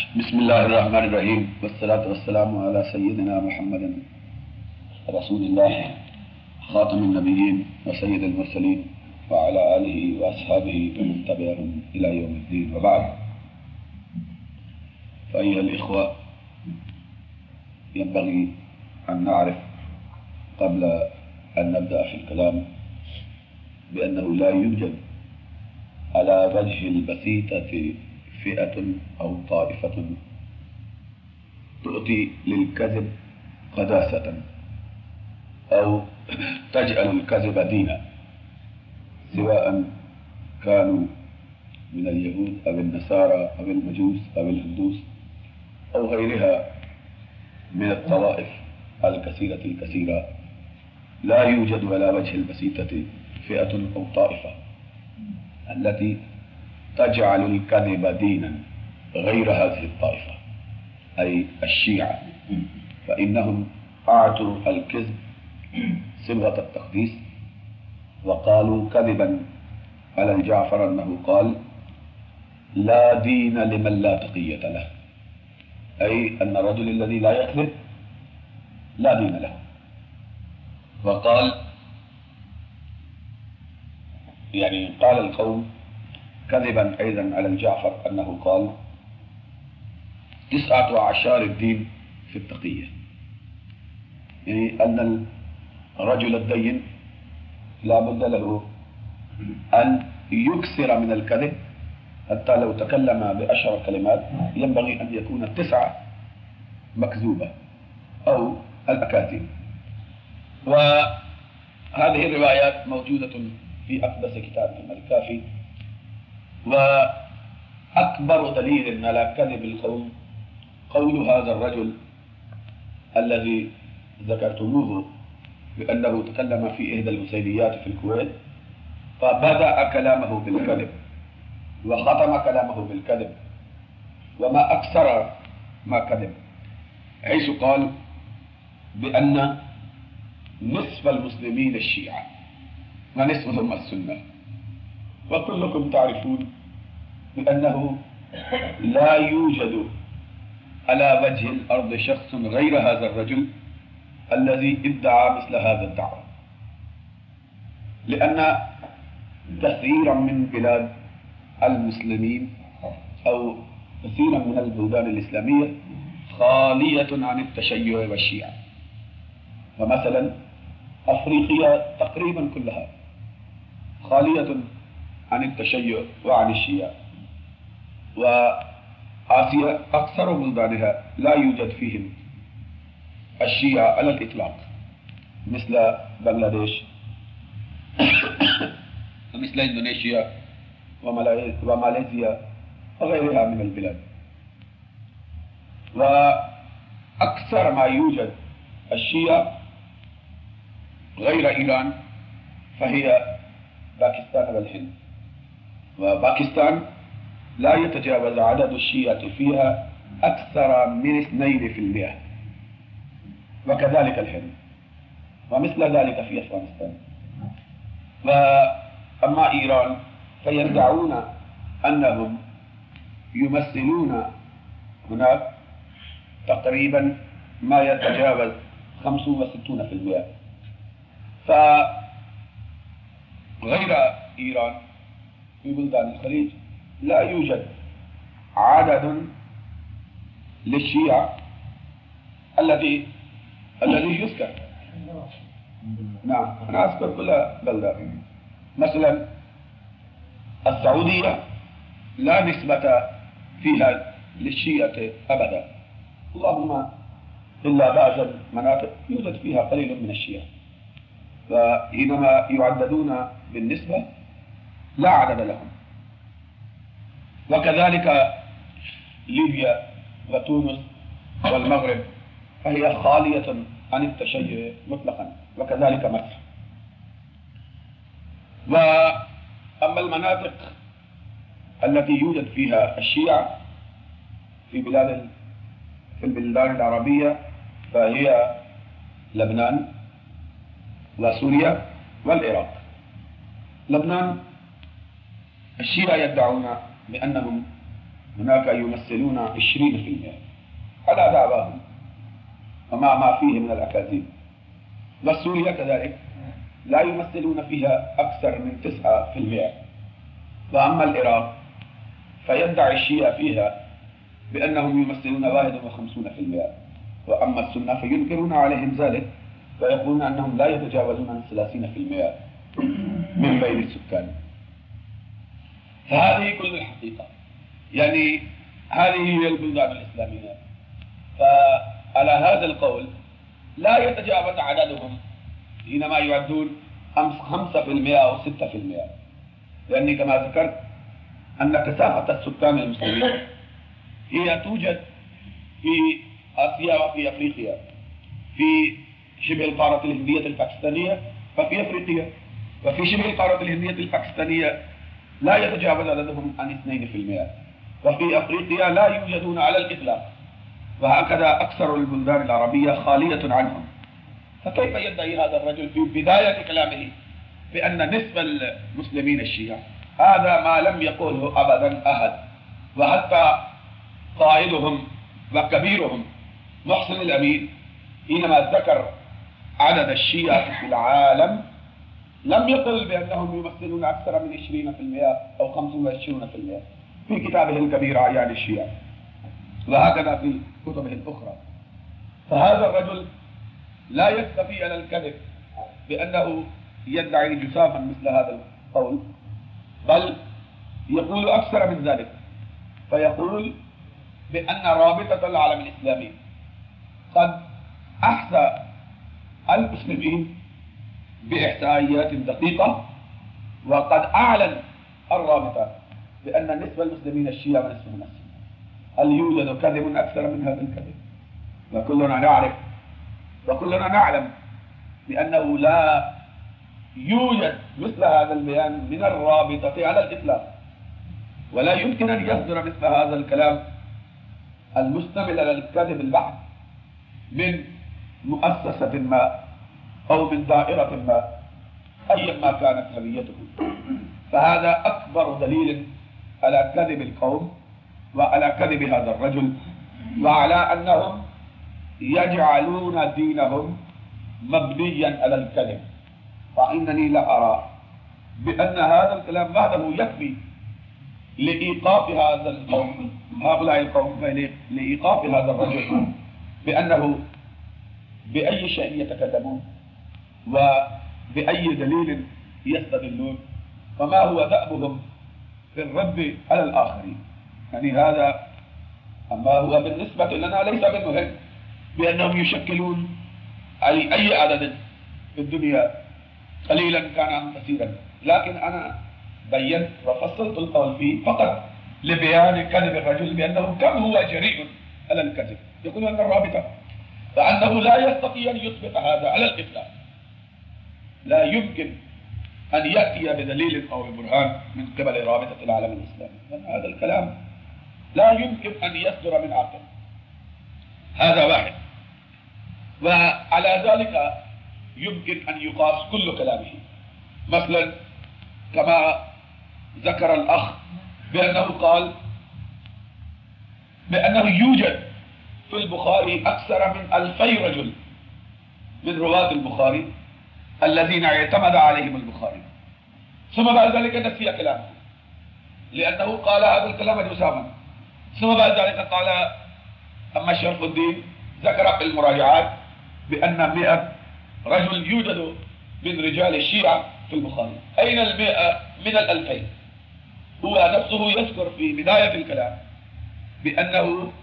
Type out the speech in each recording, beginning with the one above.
बिस्मिल्लाहिर्रहमानिर्रहीम वस्सलातु वस्सलामु अला सय्यिदिना मुहम्मदिन रसूलिल्लाह खातमिन नबिय्यीन व सय्यिदिल मुरसलीन व अला आलिहि व अस्हाबिहि व मन तबिअहुम इला यौमिद्दीन व बाद। फअय्युहल इख्वा, यंबग़ी अन नअरिफ क़ब्ल अन नब्दअ फ़िल कलाम बिअन्नहु ला यूजद अला वजहिल बसीतति फ़िअतुन औ ताइफ़तुन तुअती लिल-कज़िब क़दासतन औ तजअलुल कज़िब दीना सिवाअन कानू मिनल यहूद अविन नसारा अविल मजूस अविल हिंदूस औ गैरिहा मिनत तवाइफ़ अल-कसीरतिल कसीरा। ला यूजदु अला वजहिल बसीतति फ़िअतुन औ ताइफ़ा अल्लती तजअलुल कज़िब दीनन गैर हाज़िहि त्ताइफ़ा अय अश्शिया फ़इन्नहुम अअतू अल-किज़्ब सिग़त अत-तक़दीस व क़ालू कज़िबन अला जअफ़र अन्नहु क़ाल ला दीन लिमन ला तक़िय्यत लह अय अन्न रजुल अल्लज़ी ला यकज़िब ला दीन लहु। व क़ाल यानी क़ाल अल-क़ौम कज़िबन अयज़न अला जअफ़र अन्नहु क़ाल तिस्अतु अअशार अद-दीन फ़ी अत-तक़िय्या, यानी अन्न रजुल अद-दय्यिन ला बुद्द लहु अन युक्सिर मिन अल-कज़िब हत्ता लौ तकल्लम बिअशर कलिमात यंबग़ी अन यकून तिस्अ मकज़ूबा औ अल-अकाज़िब। व हाज़िहि रिवायात मौजूदतुन फ़ी अक़दस किताबिहिम अल-काफ़ी। व अकबर दलील अला कज़िबिल क़ौम क़ौलु हाज़ा अर्रजुल अल्लज़ी ज़करतमूहु बिअन्नहु तकल्लम फ़ी इहदल हुसैनिय्यात फ़िल कुवैत फ़बदअ कलामहु बिल-कज़िब व ख़तम कलामहु बिल-कज़िब व मा अक्सर मा कज़ब हैसु क़ाल बिअन्न निस्फ़ल मुस्लिमीन अश-शिया व निस्फ़ुहुम अस-सुन्ना व कुल्लुकुम तारिफ़ून बिअन्नहु ला यूजदु अला वजहिल अर्द शख़्सुन गैर हाज़ा अर्रजुल अल्लज़ी इद्दअा मिस्ल हाज़ा अद-दअवा लिअन्न कसीरन मिन बिलाद अल-मुस्लिमीन औ कसीरन मिन अल-बुलदान अल-इस्लामिय्या ख़ालियतुन अन अत-तशय्युअ व-अश-शिया। फमसलन अफ़्रीक़िया तक़रीबन कुल्लहा ख़ालियतुन अन अत-तशय्युअ व अन अश-शिया व आसिया अक्सर बुलदानिहा ला यूजद फ़ीहिम अश-शिया अला अल-इत्लाक़ मिस्ल बांग्लादेश मिस्ल इंडोनेशिया व मालयेशिया व गैरिहा मिन अल-बिलाद। व अक्सर मा यूजद अश-शिया गैर ईरान फ़हिय पाकिस्तान व हिंद व पाकिस्तान ला यतजावज़ अदद अश-शिय्यति फ़ीहा अक्सर मिन 2% व कज़ालिक अल-हिंद व मिस्ल ज़ालिक फ़ी अफ़ग़ानिस्तान। व अम्मा ईरान फ़यदअून अन्नहुम युमस्सिलून हुनाक तक़रीबन मा यतजावज़ 65% फ़गैर ईरान फ़ी बुलदान अल-ख़लीज ला यूजद अददुन लिश-शिया अल्लज़ी युज़कर। नाम अना अज़कुर कुल्ल बल्दा मसलन अस्सऊदिया ला निस्बत फ़ीहा लिश-शिय्यति अबदा अल्लाहुम्मा इल्ला बअज़ मनातिक़ यूजद फ़ीहा क़लीलुन मिन अश-शिया फ़हीनमा युअद्ददून बिन-निस्बा ला अदद लहुम। वकज़ालिक लीबिया व तूनिस वल-मग़रिब फ़हिय ख़ालियतुन अन अत-तशय्युअ मुतलक़न वकज़ालिक मस्र। व अम्मा अल-मनातिक़ अल्लती यूजद फ़ीहा अश-शिया फ़ी बिलाद अल-अरबिय्या फ़हिय लबनान व सूरिया वल-इराक़। लबनान अश-शिया यद्दअून बिअन्नहुम هناك يمثلون 20% على دعواهم ومع ما فيه من الأكاذيب. وسوريا كذلك لا يمثلون فيها أكثر من 9%. وأما العراق فيدعي الشيعة فيها بأنهم يمثلون 51%. وأما السنة فينكرون عليهم ذلك ويقولون أنهم لا يتجاوزون 30% من بين السكان. فهذه كل الحقيقة، يعني هذه هي البلدان الإسلامية. فعلى هذا القول لا يتجاوز عددهم حينما يعدون 5% أو 6%، لأني كما ذكرت أن كثافة السكان المسلمين هي توجد في آسيا وفي أفريقيا، في شبه القارة الهندية الباكستانية وفي أفريقيا، وفي شبه القارة الهندية الباكستانية لا يتجاوز عددهم عن 2%، وفي أفريقيا لا يوجدون على الإطلاق، وهكذا أكثر البلدان العربية خالية عنهم. فكيف يدعي هذا الرجل في بداية كلامه بأن نسبة المسلمين الشيعة؟ هذا ما لم يقوله أبدا أحد، وحتى قائدهم وكبيرهم محسن الأمين حينما ذكر عدد الشيعة في العالم لم يقل بأنهم يمثلون أكثر من 20% أو 25% في كتابه الكبير أعيان الشيعة، وهكذا في كتبه الأخرى. فهذا الرجل لا يستطيع على الكذب بأنه يدعي جسافا مثل هذا القول، بل يقول أكثر من ذلك، فيقول بأن رابطة العالم الإسلامي قد أحصى المسلمين بإحصائيات دقيقة، وقد أعلن الرابطة بأن نسبة المسلمين الشيعة ونسبهم السنة. هل يوجد كذب أكثر من هذا الكذب؟ وكلنا نعرف وكلنا نعلم بأنه لا يوجد مثل هذا البيان من الرابطة على الإطلاق، ولا يمكن أن يصدر مثل هذا الكلام المشتمل على الكذب البحث من مؤسسة ما أو من دائرة ما أيما كانت هويته. فهذا أكبر دليل على كذب القوم وعلى كذب هذا الرجل، وعلى أنهم يجعلون دينهم مبنيا على الكذب. فإنني لا أرى بأن هذا الكلام وحده يكفي لإيقاف هذا القوم، هؤلاء القوم، لإيقاف هذا الرجل بأنه بأي شيء يتكلمون وبأي دليل يستدلون، وما هو دأبهم في الرد على الآخرين. يعني هذا أما هو بالنسبة لنا ليس بالمهم بأنهم يشكلون أي عدد في الدنيا قليلا كان أم كثيرا، لكن أنا بينت وفصلت القول فيه فقط لبيان كذب الرجل بأنه كم هو جريء على الكذب. يقول أن الرابطة فأنه لا يستطيع أن يثبت هذا على الإطلاق، لا يمكن أن يأتي بدليل أو ببرهان من قبل رابطة العالم الإسلامي، لأن هذا الكلام لا يمكن أن يصدر من عقل. هذا واحد. وعلى ذلك يمكن أن يقاس كل كلامه. مثلا كما ذكر الأخ بأنه قال بأنه يوجد في البخاري أكثر من 2000 رجل من رواة البخاري الذين اعتمد عليهم البخاري، ثم بعد ذلك نسي كلامه لأنه قال هذا الكلام جساما. ثم بعد ذلك قال أما شرف الدين ذكر في المراجعات بأن 100 رجل يوجد من رجال الشيعة في البخاري. أين 100 من 2000؟ هو نفسه يذكر في بداية الكلام بأنه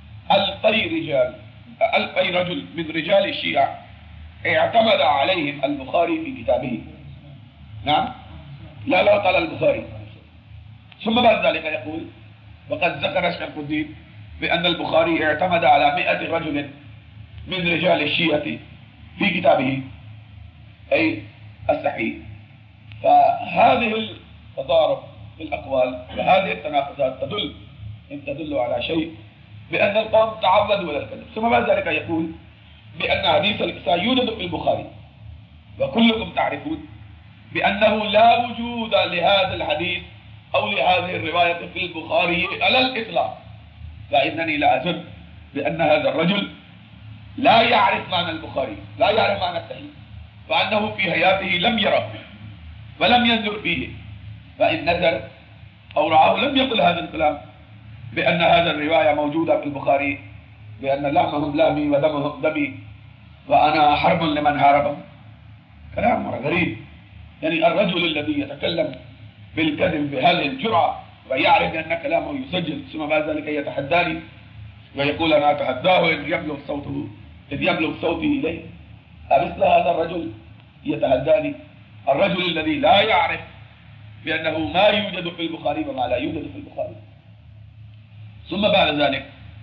2000 رجل من رجال الشيعة اعتمد عليهم البخاري في كتابه. نعم، لا قال البخاري. ثم بعد ذلك يقول وقد ذكر شرف الدين بأن البخاري اعتمد على 100 رجل من رجال الشيعة في كتابه أي الصحيح. فهذه التضارب في الأقوال وهذه التناقضات تدل على شيء بأن القوم تعودوا على الكذب. ثم بعد ذلك يقول بأن حديث الإساءة يوجد في البخاري، وكلكم تعرفون بأنه لا وجود لهذا الحديث أو لهذه الرواية في البخاري على الإطلاق، فإنني لا أظن بأن هذا الرجل لا يعرف معنى البخاري، لا يعرف معنى الصحيح، وأنه في حياته لم يره ولم ينظر فيه، فإن نظر أو رآه لم يقل هذا الكلام بأن هذا الرواية موجودة في البخاري، بأن لحمهم لحمي ودمهم دمي وأنا حرب لمن حاربهم. كلام غريب. يعني الرجل الذي يتكلم بالكذب بهذه الجرعة ويعرف أن كلامه يسجل ثم بعد ذلك يتحداني ويقول أنا أتحداه إذ يبلغ صوتي إليه، أمثل هذا الرجل يتحداني؟ الرجل الذي لا يعرف بأنه ما يوجد في البخاري وما لا يوجد في البخاري. ثم بعد ذلك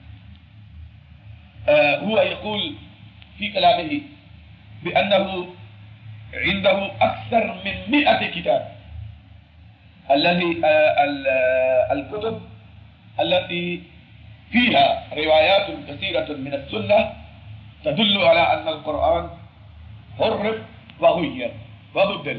هو يقول في كلامه بأنه عنده أكثر من 100 كتاب، الذي الكتب التي فيها روايات كثيرة من السنة تدل على أن القرآن حرف وغير وبدل.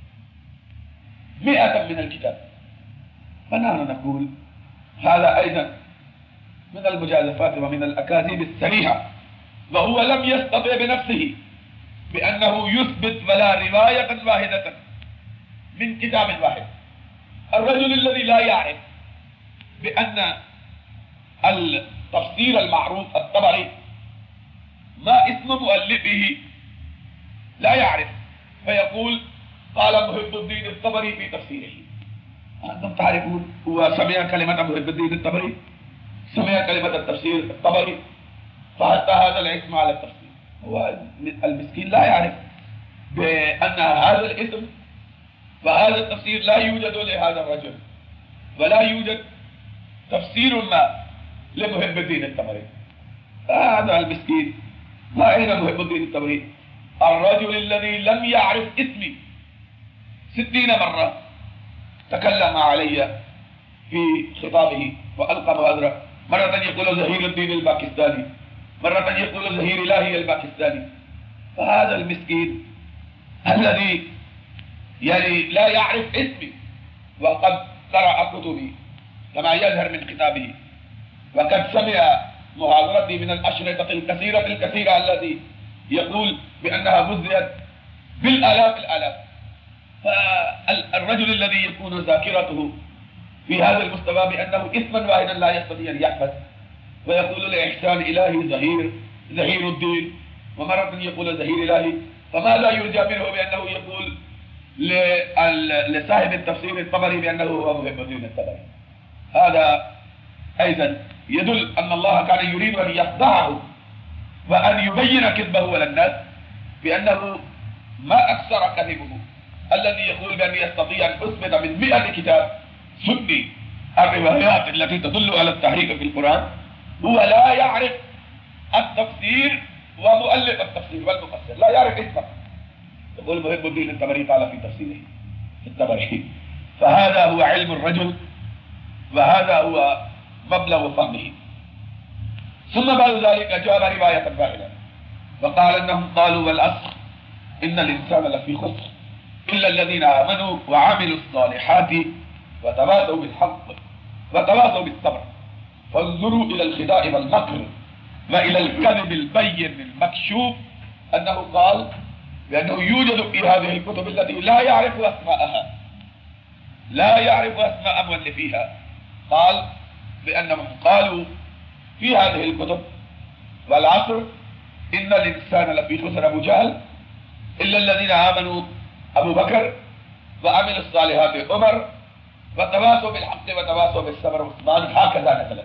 100 من الكتاب. فنحن نقول هذا أيضا من المجازفات ومن الأكاذيب السريحة، وهو لم يستطع بنفسه بأنه يثبت ولا رواية واحدة من كتاب واحد. الرجل الذي لا يعرف بأن التفسير المعروف الطبري ما اسم مؤلفه لا يعرف، فيقول قال محب الدين الطبري في تفسيره. أنتم تعرفون هو سمع كلمة محب الدين الطبري، سمع كلمة التفسير الطبري، فحتى هذا الاسم على التفسير. هو المسكين لا يعرف بأن هذا الاسم وهذا التفسير لا يوجد لهذا الرجل، ولا يوجد تفسير ما لمحب الدين الطبري. هذا المسكين ما أين محب الدين الطبري؟ الرجل الذي لم يعرف اسمي 60 مرة تكلم علي في خطابه وألقى مؤازرة، مرة يقول زهير الدين الباكستاني، مرة يقول زهير إلهي الباكستاني. فهذا المسكين الذي يعني لا يعرف اسمي وقد قرأ كتبي كما يظهر من كتابه، وقد سمع محاضرتي من الأشرطة الكثيرة التي يقول بأنها مزيت بالآلاف الآلاف. فالرجل الذي يكون ذاكرته في هذا المستوى بأنه اسما واحدا لا يستطيع أن يحفظ، ويقول لإحسان إلهي زهير الدين، ومرة يقول زهير إلهي، فماذا يرجى منه بأنه يقول لصاحب التفسير الطبري بأنه هو محب الدين الطبري؟ هذا أيضا يدل أن الله كان يريد أن يفضحه وأن يبين كذبه على الناس، بأنه ما أكثر كذبه الذي يقول بأن يستطيع أن أثبت من 100 كتاب سني الروايات التي تدل على التحريف في القرآن، هو لا يعرف التفسير ومؤلف التفسير والمفسر، لا يعرف اسمه. يقول محب الدين الطبري قال في تفسيره الطبري. فهذا هو علم الرجل وهذا هو مبلغ فهمه. ثم بعد ذلك جاب رواية فاعلة وقال أنهم قالوا والعصر إن الإنسان لفي خسر إلا الذين آمنوا وعملوا الصالحات وتواصوا بالحق وتواصوا بالصبر فانظروا إلى الخداع والمكر وإلى الكذب البين المكشوف. أنه قال بأنه يوجد في هذه الكتب التي لا يعرف أسماءها، لا يعرف أسماء مؤلفيها. قال بأنهم قالوا في هذه الكتب والعصر إن الإنسان لفي خسر أبو جهل إلا الذين آمنوا أبو بكر وعملوا الصالحات عمر وتواصوا بالحق وتواصوا بالصبر عثمان. هكذا نزلت.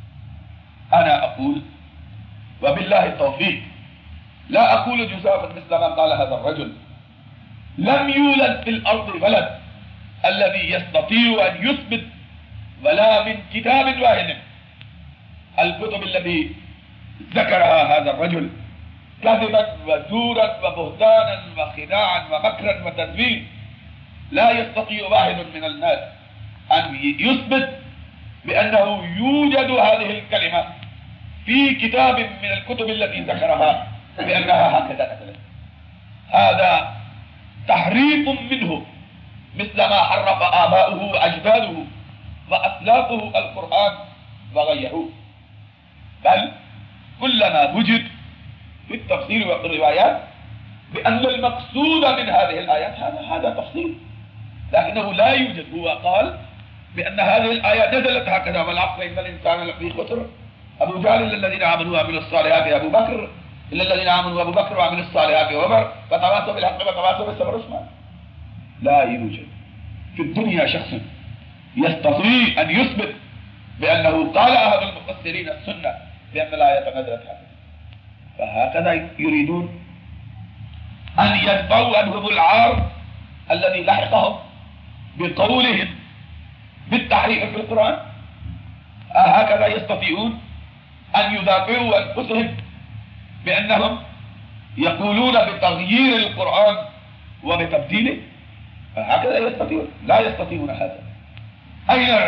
أنا أقول وبالله التوفيق لا أقول جزافا مثل ما قال هذا الرجل. لم يولد في الأرض ولد الذي يستطيع أن يثبت ولا من كتاب واحد الكتب التي ذكرها هذا الرجل كذبا وزورا وبهتانا وخداعا ومكرا وتزوير. لا يستطيع واحد من الناس أن يثبت بأنه يوجد هذه الكلمة في كتاب من الكتب التي ذكرها بأنها هكذا نزلت. هذا تحريف منه مثل ما حرف آباؤه وأجداده وأسلافه القرآن وغيروه، بل كلما وجد في التفسير والروايات بأن المقصود من هذه الآيات هذا تفصيل، لكنه لا يوجد. هو قال بأن هذه الآية نزلت هكذا، والعصر إن الإنسان لفي خسر، أبو جهل إلا الذين آمنوا وعملوا الصالحات، أبو بكر إلا الذين آمنوا وأبو بكر وعملوا الصالحات وعمر، فتواصوا بالحق وتواصوا بالصبر والصبر. لا يوجد في الدنيا شخص يستطيع أن يثبت بأنه قال أحد المفسرين السنة بأن الآية نزلت هكذا. فهكذا يريدون أن يدفعوا عنهم العار الذي لحقهم بقولهم بالتحريف في القرآن. هكذا يستطيعون أن يدافعوا أنفسهم بأنهم يقولون بتغيير القرآن وبتبديله. هكذا يستطيعون، لا يستطيعون هذا. أين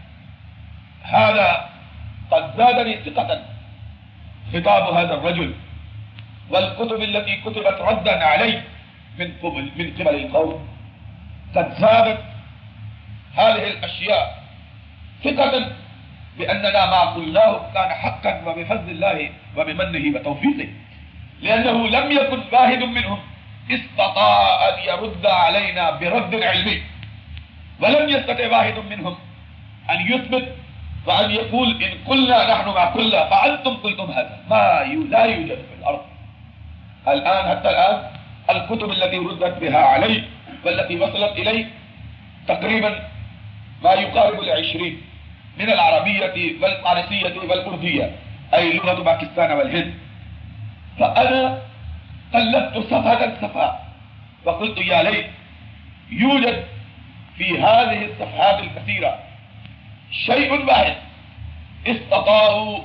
هذا؟ قد زادني ثقة خطاب هذا الرجل والكتب التي كتبت ردا عليه من قبل القوم، قد زادت هذه الأشياء ثقة بأننا ما قلناه كان حقا وبفضل الله وبمنه وتوفيقه، لأنه لم يكن واحد منهم استطاع أن يرد علينا برد علمي، ولم يستطع واحد منهم أن يثبت وأن يقول إن قلنا نحن ما قلنا فأنتم قلتم هذا. لا يوجد في الأرض الآن، حتى الآن الكتب التي ردت بها عليه والتي وصلت إليه تقريبا ما يقارب 20 من العربية والفارسية والأردية، أي لغة باكستان والهند. فأنا قلبت صفحة وقلت يا ليت يوجد في هذه الصفحات الكثيرة شيء واحد استطاعوا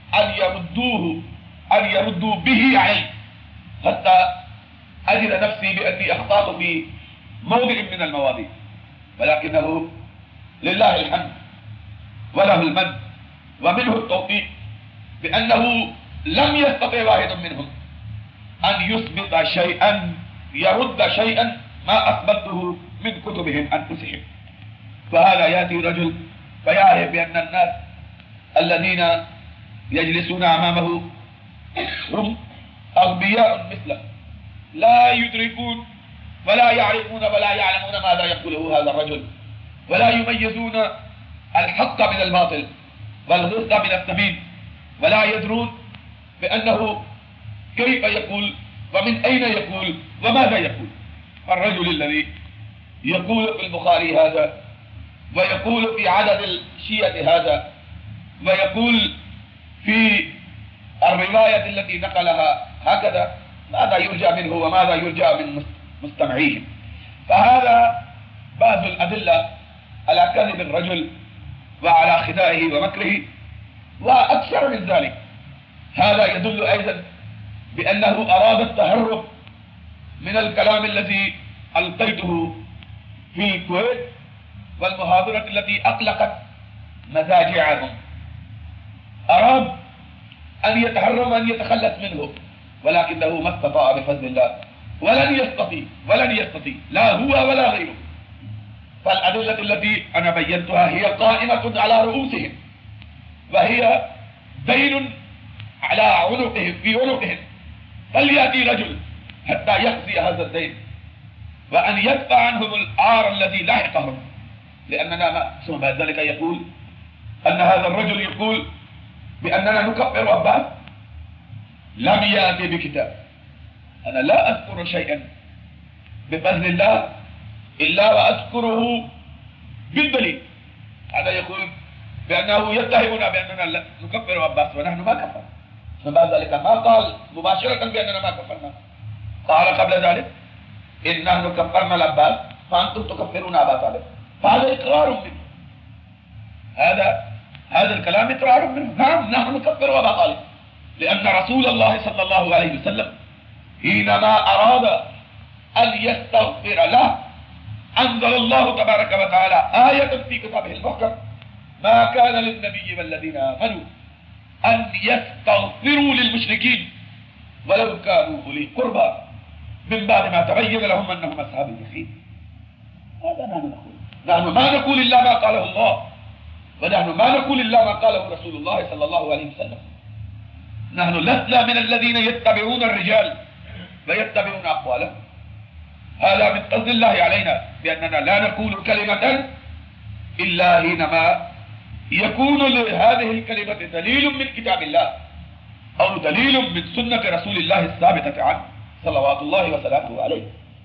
أن يردوا به عليه، حتى أجد نفسي بأني أخطأت في موضع من المواضيع، ولكنه لله الحمد وله المن ومنه التوفيق بأنه لم يستطع واحد منهم أن يثبت شيئا يرد شيئا ما أثبته من كتبهم أنفسهم. فهذا يأتي رجل فيعرف بأن الناس الذين يجلسون أمامه هم أغبياء مثله، لا يدركون ولا يعرفون ولا يعلمون ماذا يقوله هذا الرجل، ولا يميزون الحق من الباطل والغص من الثمين، ولا يدرون بأنه كيف يقول ومن أين يقول وماذا يقول. الرجل الذي يقول في البخاري هذا، ويقول في عدد الشيعة هذا، ويقول في الرواية التي نقلها هكذا، ماذا يرجى منه وماذا يرجى من مستمعيه؟ فهذا بعض الأدلة على كذب الرجل وعلى خداعه ومكره. وأكثر من ذلك، هذا يدل أيضا بأنه أراد التهرب من الكلام الذي ألقيته في الكويت والمحاضرة التي أقلقت مزاجعهم. أراد أن يتهرب وأن يتخلص منه، ولكنه ما استطاع بفضل الله، ولن يستطيع لا هو ولا غيره. فالأدلة التي أنا بينتها هي قائمة على رؤوسهم، وهي دين على عنقهم في عنقهم. فليأتي رجل حتى يقضي هذا الدين وأن يدفع عنهم العار الذي لاحقهم. لأننا ثم بعد ذلك يقول أن هذا الرجل يقول بأننا نكفر عباس، لم يأتي بكتاب. أنا لا أذكر شيئا بفضل الله إلا وأذكره بالدليل. هذا يقول بأنه يتهمنا بأننا نكفر عباس ونحن ما كفر. ثم بعد ذلك ما قال مباشرة بأننا ما كفرنا، قال قبل ذلك إن نحن كفرنا العباس فأنتم تكفرون أبا طالب. فهذا إقرار منه، هذا الكلام إقرار منه. نعم نحن نكفر أبا طالب، لأن رسول الله صلى الله عليه وسلم حينما أراد أن يستغفر له أنزل الله تبارك وتعالى آية في كتابه المحكم: ما كان للنبي والذين آمنوا أن يستغفروا للمشركين ولو كانوا أولي قربى من بعد ما تبين لهم أنهم أصحاب الجحيم. هذا نحن ما نقول إلا ما قاله الله، ونحن ما نقول إلا ما قاله رسول الله صلى الله عليه وسلم. نحن لسنا من الذين يتبعون الرجال ويتبعون أقوالهم. هذا من فضل الله علينا بأننا لا نقول كلمة إلا حينما يكون لهذه الكلمة دليل من كتاب الله أو دليل من سنة رسول الله الثابتة عنه صلوات الله وسلامه عليه.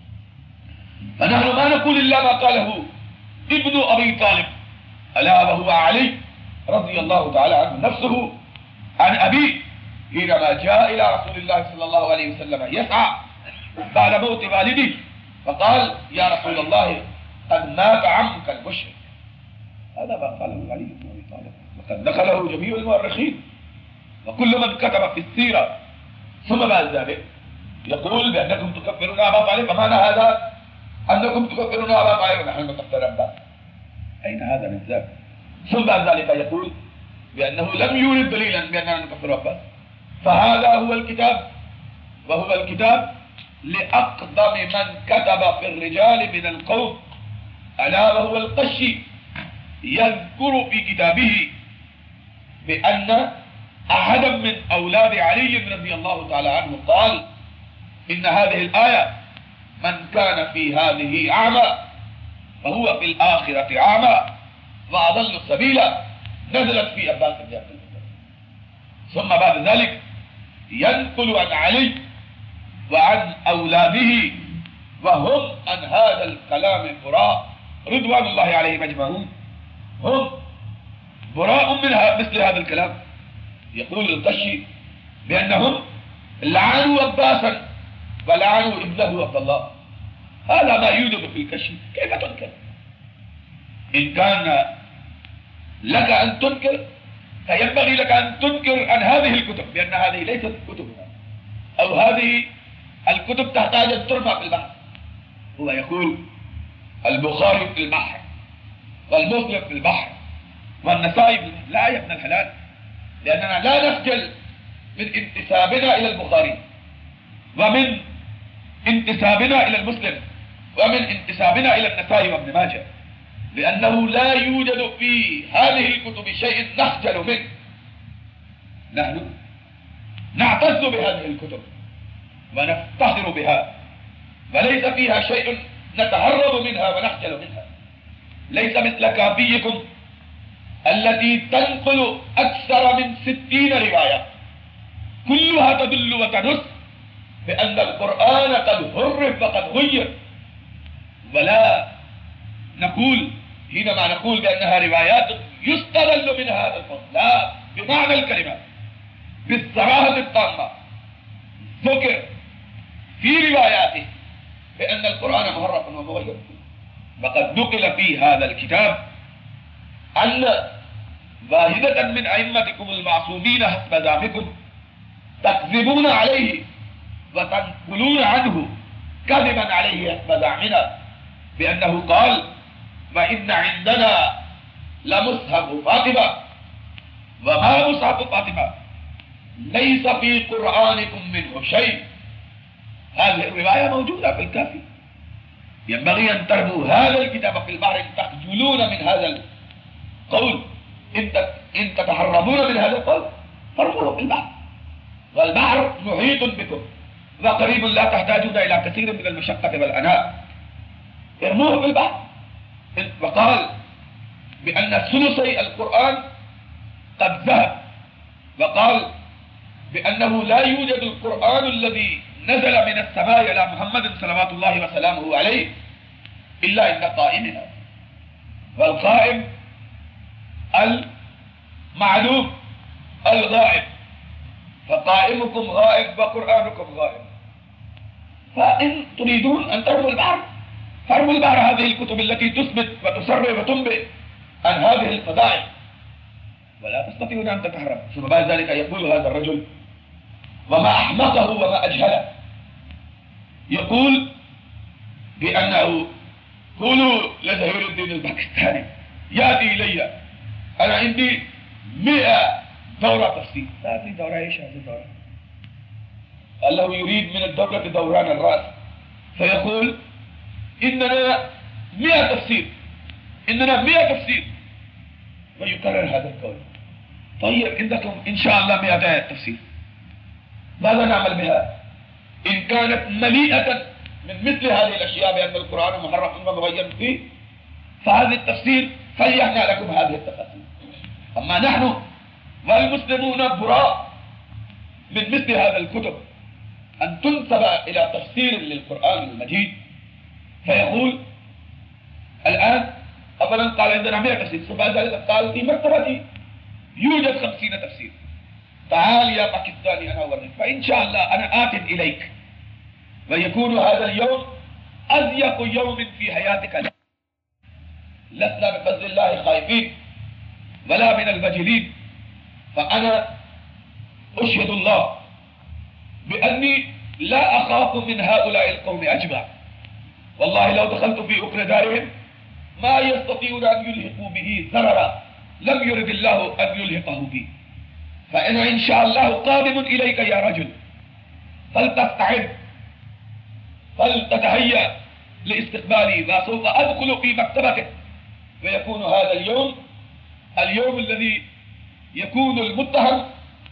فنحن ما نقول إلا ما قاله ابن أبي طالب ألا وهو علي رضي الله تعالى عنه نفسه عن أبيه حينما جاء إلى رسول الله صلى الله عليه وسلم يسعى بعد موت والده، فقال يا رسول الله قد مات عمك المشرك. هذا ما قاله علي بن أبي طالب، وقد نقله جميع المؤرخين وكل من كتب في السيرة. ثم بعد ذلك يقول بأنكم تكفرون أبا طالب، فمعنى هذا أنكم تكفرون أبا طالب ونحن نكفر أبا؟ أين هذا من ذلك؟ ثم بعد ذلك يقول بأنه لم يورد دليلا بأننا نكفر أبا. فهذا هو الكتاب، وهو الكتاب لأقدم من كتب في الرجال من القوم، ألا وهو القشي، يذكر في كتابه بأن أحدا من أولاد علي رضي الله تعالى عنه قال إن هذه الآية من كان في هذه أعمى فهو في الآخرة أعمى وأضل سبيلا، نزلت في عباس بن عبد المطلب. ثم بعد ذلك ينقل عن علي وعن أولاده وهم عن هذا الكلام البراء رضوان الله عليهم أجمعين، هم براء من مثل هذا الكلام. يقول القشي بأنهم لعنوا عباسا ولعنوا ابنه عبد الله. هذا ما يوجد في الكشف، كيف تنكر؟ إن كان لك أن تنكر فينبغي لك أن تنكر عن هذه الكتب بأن هذه ليست كتبنا، أو هذه الكتب تحتاج أن ترمى في البحر. هو يقول البخاري في البحر والمسلم في البحر والنسائي في البحر. لا يا ابن الحلال، لأننا لا نخجل من انتسابنا إلى البخاري ومن انتسابنا إلى المسلم ومن انتسابنا إلى النسائي وابن ماجه، لأنه لا يوجد في هذه الكتب شيء نخجل منه. نحن نعتز بهذه الكتب ونفتخر بها، وليس فيها شيء نتهرب منها ونخجل منها. ليس مثل كافيكم التي تنقل أكثر من 60 رواية كلها تدل وتنص بأن القرآن قد حرف وقد غير. ولا نقول حينما نقول بأنها روايات يستدل منها هذا الفضل، لا، بمعنى الكلمة بالصراحة التامة ذكر في رواياته بأن القرآن محرف ومغير. وقد نقل في هذا الكتاب أن واحدة من أئمتكم المعصومين حسب زعمكم تكذبون عليه وتنقلون عنه كذبا عليه حسب زعمنا بأنه قال وإن عندنا لمصحف فاطمة وما مصحف فاطمة ليس في قرآنكم منه شيء. هذه الرواية موجودة في الكافي. ينبغي أن ترموا هذا الكتاب في البحر، تخجلون من هذا القول، إن تتهربون من هذا القول فارموه في البحر، والبحر محيط بكم وقريب، لا تحتاجون إلى كثير من المشقة والعناء. ارموه في البحر. وقال بأن ثلثي القرآن قد ذهب، وقال بأنه لا يوجد القرآن الذي نزل من السماء إلى محمد صلوات الله وسلامه عليه إلا عند قائمنا، والقائم المعلوم الغائب، فقائمكم غائب وقرآنكم غائب. فإن تريدون أن ترموا البحر فارموا البحر هذه الكتب التي تثبت وتسرع وتنبئ عن هذه الفضائل، ولا تستطيعون أن تتهربوا. ثم بعد ذلك يقول هذا الرجل وما أحمقه وما أجهله، يقول بأنه قولوا لزهير الدين الباكستاني يأتي إلي أنا عندي 100 دورة تفسير. هذه دورة إيش هذه الدورة؟ قال له يريد من الدورة دوران الرأس، فيقول إننا 100 تفسير، إننا 100 تفسير، ويكرر هذا القول. طيب عندكم إن شاء الله 200 تفسير، ماذا نعمل بها؟ إن كانت مليئة من مثل هذه الأشياء بأن القرآن محرف ومغير فيه، فهذا التفسير فيحنا لكم هذه التفاسير. أما نحن والمسلمون براء من مثل هذا الكتب أن تنسب إلى تفسير للقرآن المجيد، فيقول الآن أولا قال عندنا 100 تفسير، ثم بعد ذلك قال في مكتبتي يوجد 50 تفسير، تعال يا باكستاني أنا أوريك، فإن شاء الله أنا آت إليك، ويكون هذا اليوم أضيق يوم في حياتك. لسنا بفضل الله خائفين ولا من الوجلين، فأنا أشهد الله بأني لا أخاف من هؤلاء القوم أجمع. والله لو دخلت في أكر دارهم ما يستطيعون أن يلحقوا به ضررا لم يرد الله أن يلحقه به. فأنا إن شاء الله قادم إليك يا رجل، فلتستعد، فلتتهيأ لاستقبالي، وسوف أدخل في مكتبتك، ويكون هذا اليوم الذي يكون المتهم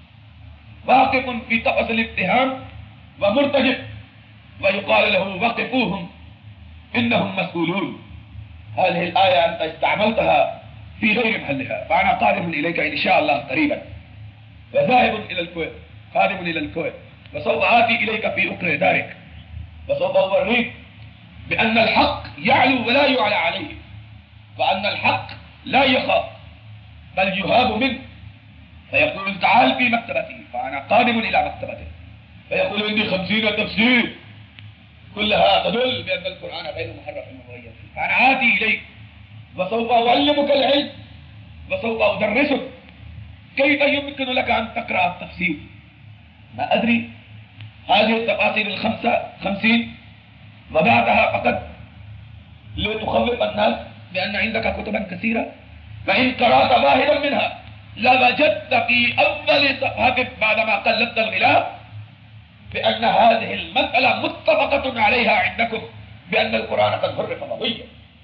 واقف في طقس الاتهام ومرتجف، ويقال له وقفوهم إنهم مسؤولون. هذه الآية أنت استعملتها في غير محلها، فأنا قادم إليك إن شاء الله قريبا، وذاهب إلى الكويت، قادم إلى الكويت، وسوف آتي إليك في أكر دارك، وسوف أوريك بأن الحق يعلو ولا يعلى عليه، وأن الحق لا يخاف بل يهاب منه. فيقول تعال في مكتبتي، فأنا قادم إلى مكتبته، فيقول عندي 50 تفسير كلها تدل بأن القرآن غير محرف ومغير، فأنا آتي إليك وسوف أعلمك العلم، وسوف أدرسك كيف يمكن لك أن تقرأ التفسير. ما أدري هذه التفاسير 50 وبعدها فقط لتخوف الناس بأن عندك كتبا كثيرة، فإن قرأت واحدا منها لوجدت في أول صفحة بعدما قلبت الغلاف بأن هذه المسألة متفقة عليها عندكم بأن القرآن قد حرف مغير.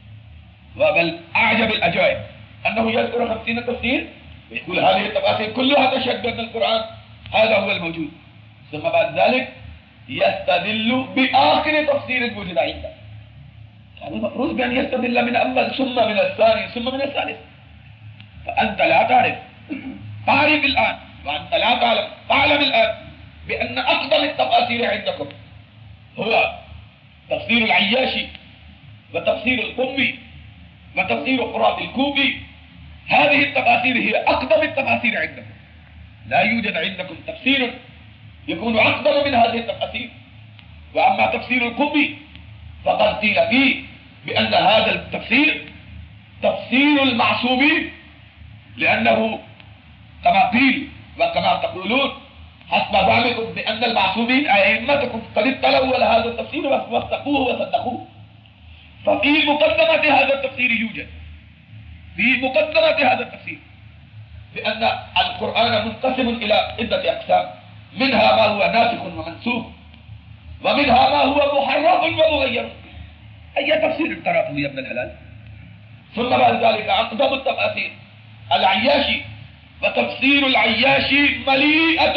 وبل أعجب الأجائب أنه يذكر 50 تفسير ويقول هذه التفاسير كلها تشهد بأن القرآن هذا هو الموجود، ثم بعد ذلك يستدل بآخر تفسير وجد عنده. كان المفروض بأن يستدل من أول ثم من الثاني ثم من الثالث، فأنت لا تعرف، تعرف الآن، وأنت لا تعلم، تعلم الآن بأن أفضل التفاسير عندكم هو تفسير العياشي وتفسير القمي وتفسير قراط الكوفي. هذه التفاسير هي أقدم التفاسير عندكم، لا يوجد عندكم تفسير يكون أقدم من هذه التفاسير. وأما تفسير القمي فقد قيل فيه بأن هذا التفسير تفسير المعصومين، لأنه كما قيل وكما تقولون حسب زعمكم بأن المعصومين أئمتكم قد اطلعوا على هذا التفسير ووثقوه وصدقوه. ففي مقدمة هذا التفسير يوجد، في مقدمة هذا التفسير، بأن القرآن منقسم إلى عدة أقسام، منها ما هو ناسخ ومنسوخ، ومنها ما هو محرف ومغير. أي تفسير تراه يا ابن الحلال؟ ثم بعد ذلك أقدم التفاسير العياشي، وتفسير العياشي مليئة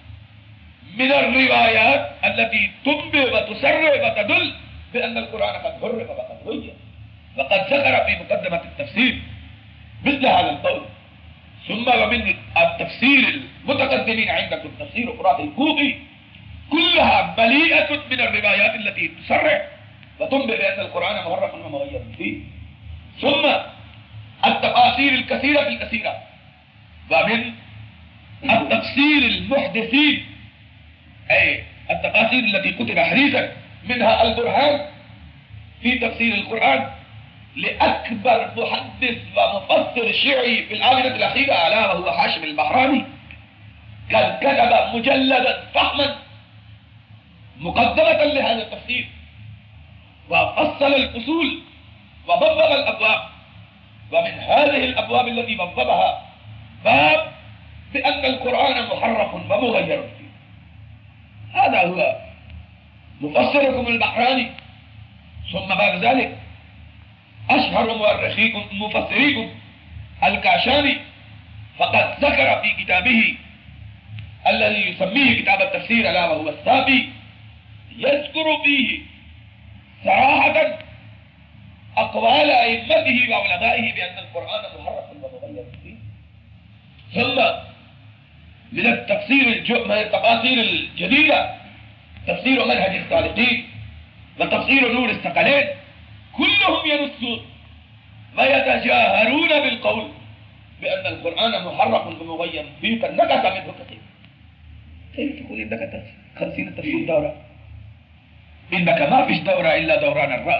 من الروايات التي تنبئ وتسرع وتدل بأن القرآن قد حرف وقد غير، وقد ذكر في مقدمة التفسير مثل هذا القول. ثم ومن التفسير المتقدمين عندكم تفسير قراط الكوفي، كلها مليئة من الروايات التي تسرع وتنبئ بأن القرآن محرف ومغير فيه. ثم التفاسير الكثيرة الكثيرة، ومن التفسير المحدثين أي التفاسير التي كتب حديثا، منها البرهان في تفسير القرآن لأكبر محدث ومفسر شيعي في الآونة الأخيرة ألا وهو هاشم البحراني، قد كتب مجلدا فخما مقدمة لهذا التفسير، وفصل الفصول وبوب الأبواب. ومن هذه الأبواب التي بوبها باب بأن القرآن محرف ومغير فيه. هذا هو مفسركم البحراني. ثم بعد ذلك أشهر مفسريكم الكاشاني فقد ذكر في كتابه الذي يسميه كتاب التفسير ألا وهو السافي، يذكر فيه صراحة أقوال أئمته وعلمائه بأن القرآن محرف ومغير فيه. ثم من التفاسير الجديدة تفسير منهج الصالحين وتفسير نور الثقلين، كلهم ينصون ويتجاهرون بالقول بأن القرآن محرف ومغير فيه قد نقص منه كثير. كيف تقول إنك 50 تفسير دورة؟ إنك ما فيش دورة إلا دوران الرأس،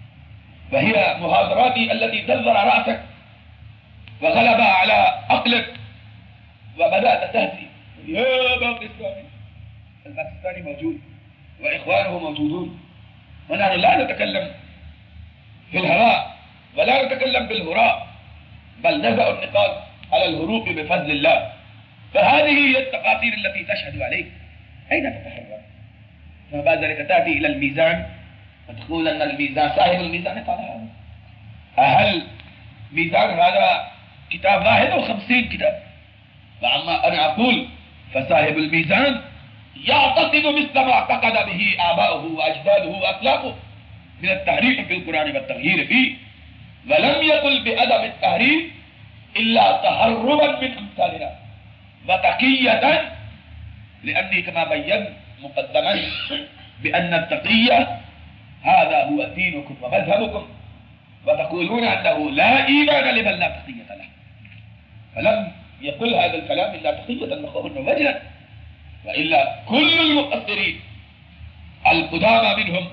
وهي محاضراتي التي دلر رأسك وغلب على عقلك وبدأت تهدي يا باكستاني. الباكستاني موجود وإخوانه موجودون، ونحن لا نتكلم في الهواء ولا نتكلم بالهراء، بل نزع النقاط على الهروب بفضل الله. فهذه هي التقاطير التي تشهد عليك. أين تتحرك؟ فبعد ذلك تأتي إلى الميزان وتقول أن الميزان صاحب الميزان قال هذا. هل ميزان هذا كتاب واحد أو 50 كتاب؟ وعما أنا أقول فصاحب الميزان يعتقد مثل ما اعتقد به آباؤه وأجداده وأخلاقه من التحريف في القرآن والتغيير فيه، ولم يقل بأدب التحريف إلا تهربا من أمثالنا وتقية، لأني كما بيّنت مقدما بأن التقية هذا هو دينكم ومذهبكم، وتقولون أنه لا إيمان لمن لا تقية له، فلم يقل هذا الكلام إلا تقية وخوفا ووجلا، وإلا كل المفسرين القدامى منهم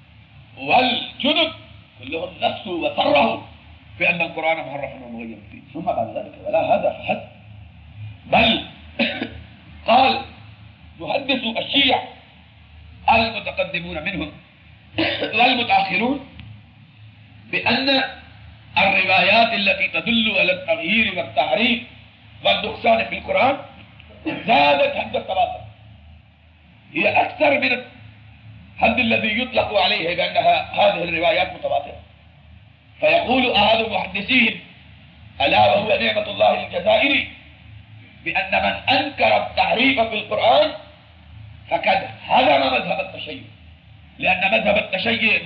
والجدد كلهم نفسوا وصرحوا بأن القرآن محرف ومغير فيه. ثم بعد ذلك ولا هذا فحسب، بل قال محدث الشيعة المتقدمون منهم والمتأخرون بأن الروايات التي تدل على التغيير والتحريف والنقصان في القرآن زادت حد التواتر، هي أكثر من الحد الذي يطلق عليه بأنها هذه الروايات متواترة. فيقول أحد محدثيهم ألا وهو نعمة الله الجزائري بأن من أنكر التحريف في القرآن فقد هدم مذهب التشيع، لأن مذهب التشيع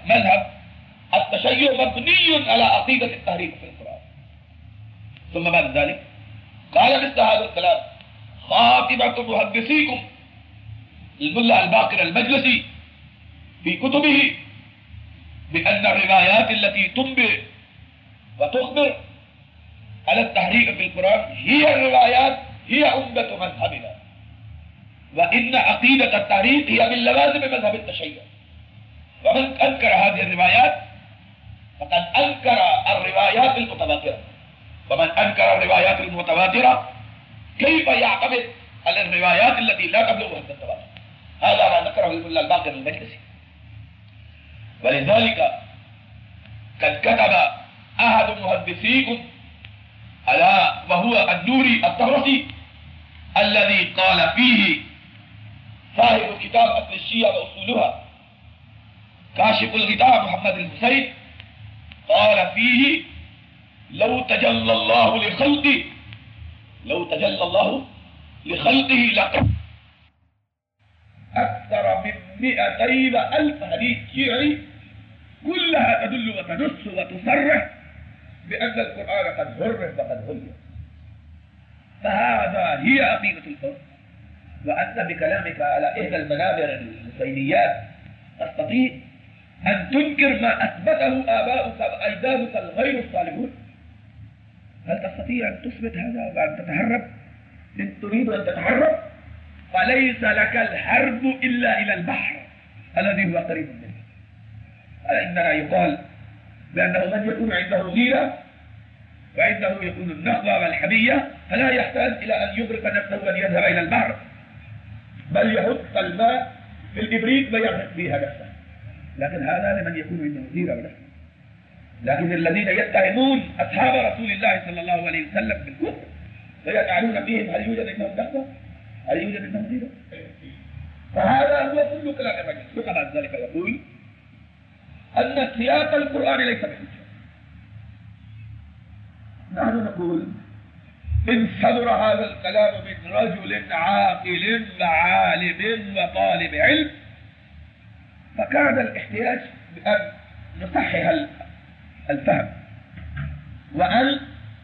مبني على عقيدة التحريف في القرآن. ثم بعد ذلك قال مثل هذا الكلام خاتمة محدثيكم الملا الباقر المجلسي في كتبه بأن الروايات التي تنبئ وتخبر على التحريف في القرآن هي الروايات هي عمدة مذهبنا، وإن عقيدة التحريف هي من لوازم مذهب التشيع. ومن أنكر هذه الروايات فقد أنكر الروايات المتواترة، ومن أنكر الروايات المتواترة كيف يعتمد على الروايات التي لا تبلغ حد التواتر؟ هذا ما ذكره الملا الباقر المجلسي. ولذلك قد كتب أحد محدثيكم ألا وهو النوري الطرسي الذي قال فيه صاحب كتاب أصل الشيعة وأصولها كاشف الغطاء محمد الحسين، قال فيه لو تجلى الله لخلقه لقد أكثر من 200,000 حديث شيعي كلها تدل وتنص وتصرح بأن القرآن قد حرف وقد غير. فهذا هي عقيدة القرآن. وأنت بكلامك على إحدى المنابر الحسينيات تستطيع أن تنكر ما أثبته آباؤك وأجدادك الغير الصالحون؟ هل تستطيع أن تثبت هذا وأن تتهرب؟ إن تريد أن تتهرب فليس لك الحرب إلا إلى البحر الذي هو قريب منه. إننا يقال بأنه من يكون عنده غيرة وعنده يكون النخوة والحمية فلا يحتاج إلى أن يغرق نفسه وأن يذهب إلى البحر، بل يحط الماء في الإبريق ويغرق بها نفسه. لكن هذا لمن يكون عنده غيرة ونخوة. لكن الذين يتهمون أصحاب رسول الله صلى الله عليه وسلم بالكفر ويجعلون فيهم هل يوجد عندهم نخوة؟ هل يوجد عندهم غيرة؟ فهذا هو كل كلام الرجل. ثم بعد ذلك يقول أن سياق القرآن ليس بحجة، نحن نقول إن صدر هذا الكلام من رجل عاقل وعالم وطالب علم فكان الاحتياج بأن نصحح الفهم وأن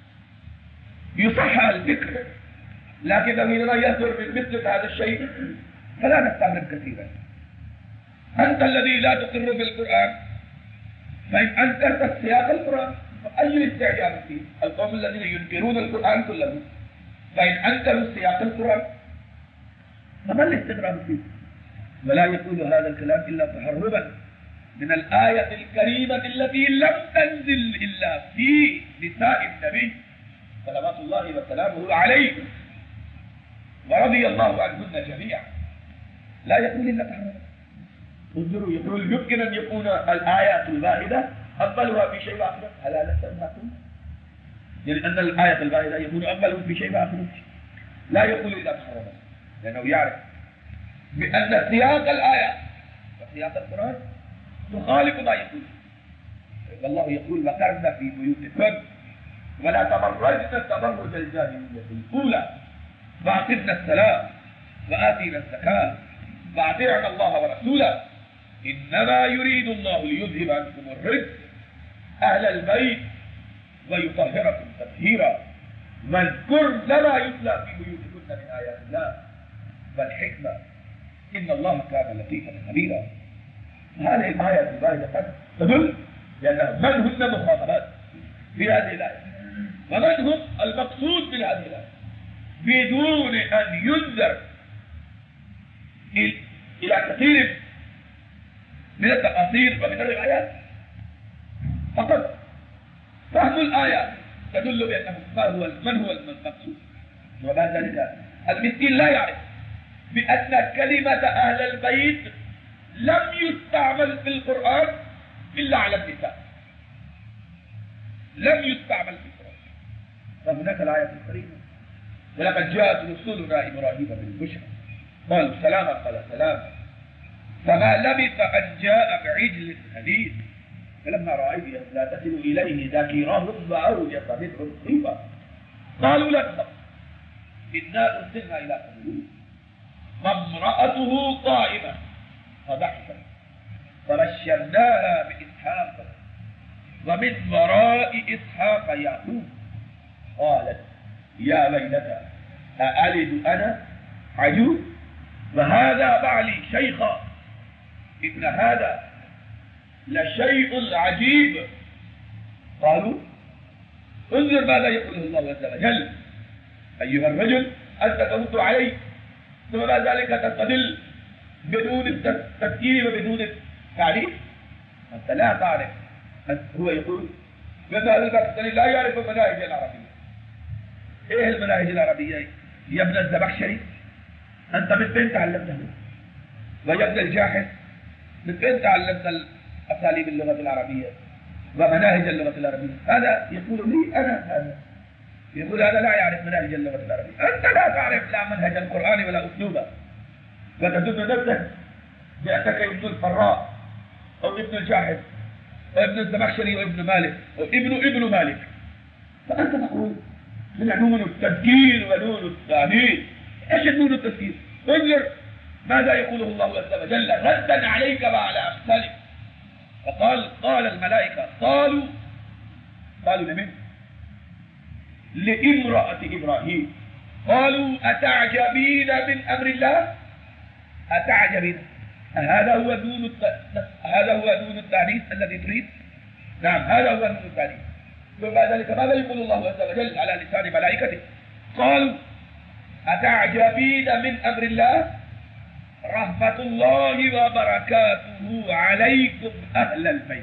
يصحح الفكر، لكن حينما يصدر من مثل هذا الشيء فلا نستغرب كثيرا. أنت الذي لا تقر بالقرآن فإن أنكرت سياق القرآن فأي استعجاب فيه؟ القوم الذين ينكرون القرآن كله فإن أنكروا سياق القرآن فما الاستغراب فيه؟ ولا يقول هذا الكلام إلا تهربا من الآية الكريمة التي لم تنزل إلا في نساء النبي صلوات الله وسلامه عليه ورضي الله عنهن جميعا. لا يقول إلا تهربا. انظروا، يقول يمكن أن يكون الآيات الواحدة أقبلها في شيء آخر. ألا نستمعكم؟ يعني أن الآية الواحدة يكون أقبلها في شيء آخر. لا يقول إلا تهربا لأنه يعرف بأن سياق الآية وسياق القرآن تخالف ما يقول. والله يقول وقرن في بيوتكم ولا تبرجن تبرج الجاهلية الأولى وأقمنا الصلاة وآتينا الزكاة وأطيعنا الله ورسوله إنما يريد الله ليذهب عنكم الرجس أهل البيت ويطهركم تطهيرا واذكرن ما يتلى في بيوتكن من آيات الله والحكمة إن الله كان لطيفا خبيرا. هذه الآية الواحدة تدل لأن من هن مخاطبات في هذه الآية ومن هم المقصود من هذه الآية بدون أن ينذر إلى كثير من التفاسير ومن الروايات. فقط فهم الآية تدل بأنه من هو المقصود. وبعد ذلك المسكين لا يعرف بأن كلمة أهل البيت لم يستعمل في القرآن إلا على النساء، لم يستعمل في القرآن. فهناك الآية الكريمة ولقد جاءت رسولنا إبراهيم بالبشرى قال سلاما قال سلام فما لبث أن جاء بعجل حنيذ فلما رأيه لا تصل إليه ذاكرهم وأوجس منهم خيفة قالوا لا تخف إنا أرسلنا إلى قوم وامرأته قائمة فضحكت فبشرناها بإسحاق ومن وراء إسحاق يعقوب قالت يا ويلتى أألد أنا عجوز وهذا بعلي شيخا إن هذا لشيء عجيب. قالوا انظر ماذا يقوله الله عز وجل أيها الرجل أنت ترد عليه ثم بعد ذلك تستدل بدون التفكير وبدون التعريف. أنت لا تعرف. هو يقول بأن هذا المقتل لا يعرف المناهج العربية. إيه المناهج العربية يا ابن الزمخشري؟ أنت من فين تعلمته؟ ويا ابن الجاحظ من فين تعلمت أساليب اللغة العربية ومناهج اللغة العربية؟ هذا يقول لي أنا هذا يقول هذا لا يعرف مناهج اللغة العربية. أنت لا تعرف لا منهج القرآن ولا أسلوبه وتظن نفسك بأنك ابن الفراء أو ابن الجاحظ أو ابن الزمخشري وابن مالك أو ابن مالك. فأنت تقول من نون التذكير ونون التأنيث. ايش النون التذكير؟ انظر ماذا يقوله الله عز وجل ردا عليك وعلى امثالك. فقال الملائكه قالوا لمن؟ لامرأة ابراهيم قالوا اتعجبين من امر الله؟ اتعجبين هذا هو نون التأنيث الذي تريد؟ نعم هذا هو نون التأنيث. وبعد ذلك ماذا يقول الله عز وجل على لسان ملائكته؟ قالوا أتعجبين من أمر الله رحمة الله وبركاته عليكم أهل البيت.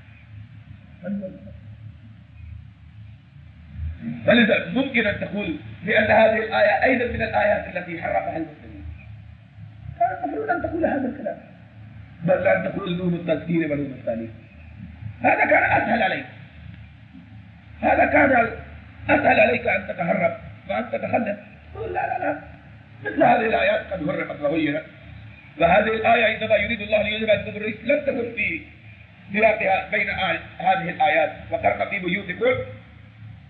فلذا ممكن أن تقول بأن هذه الآية أيضا من الآيات التي حرفها المسلمين. كان المفروض أن تقول هذا الكلام بل أن تقول نون التذكير ونون التأنيث. هذا كان أسهل عليك. هذا كان أسهل عليك أن تتهرب وأن تتخلف. قل لا مثل هذه الآيات قد هرمت وغيرت. وهذه الآية عندما يريد الله ليذهب عنكم الرجس لم تكن في سياقها بين هذه الآيات وقرن في بيوتكم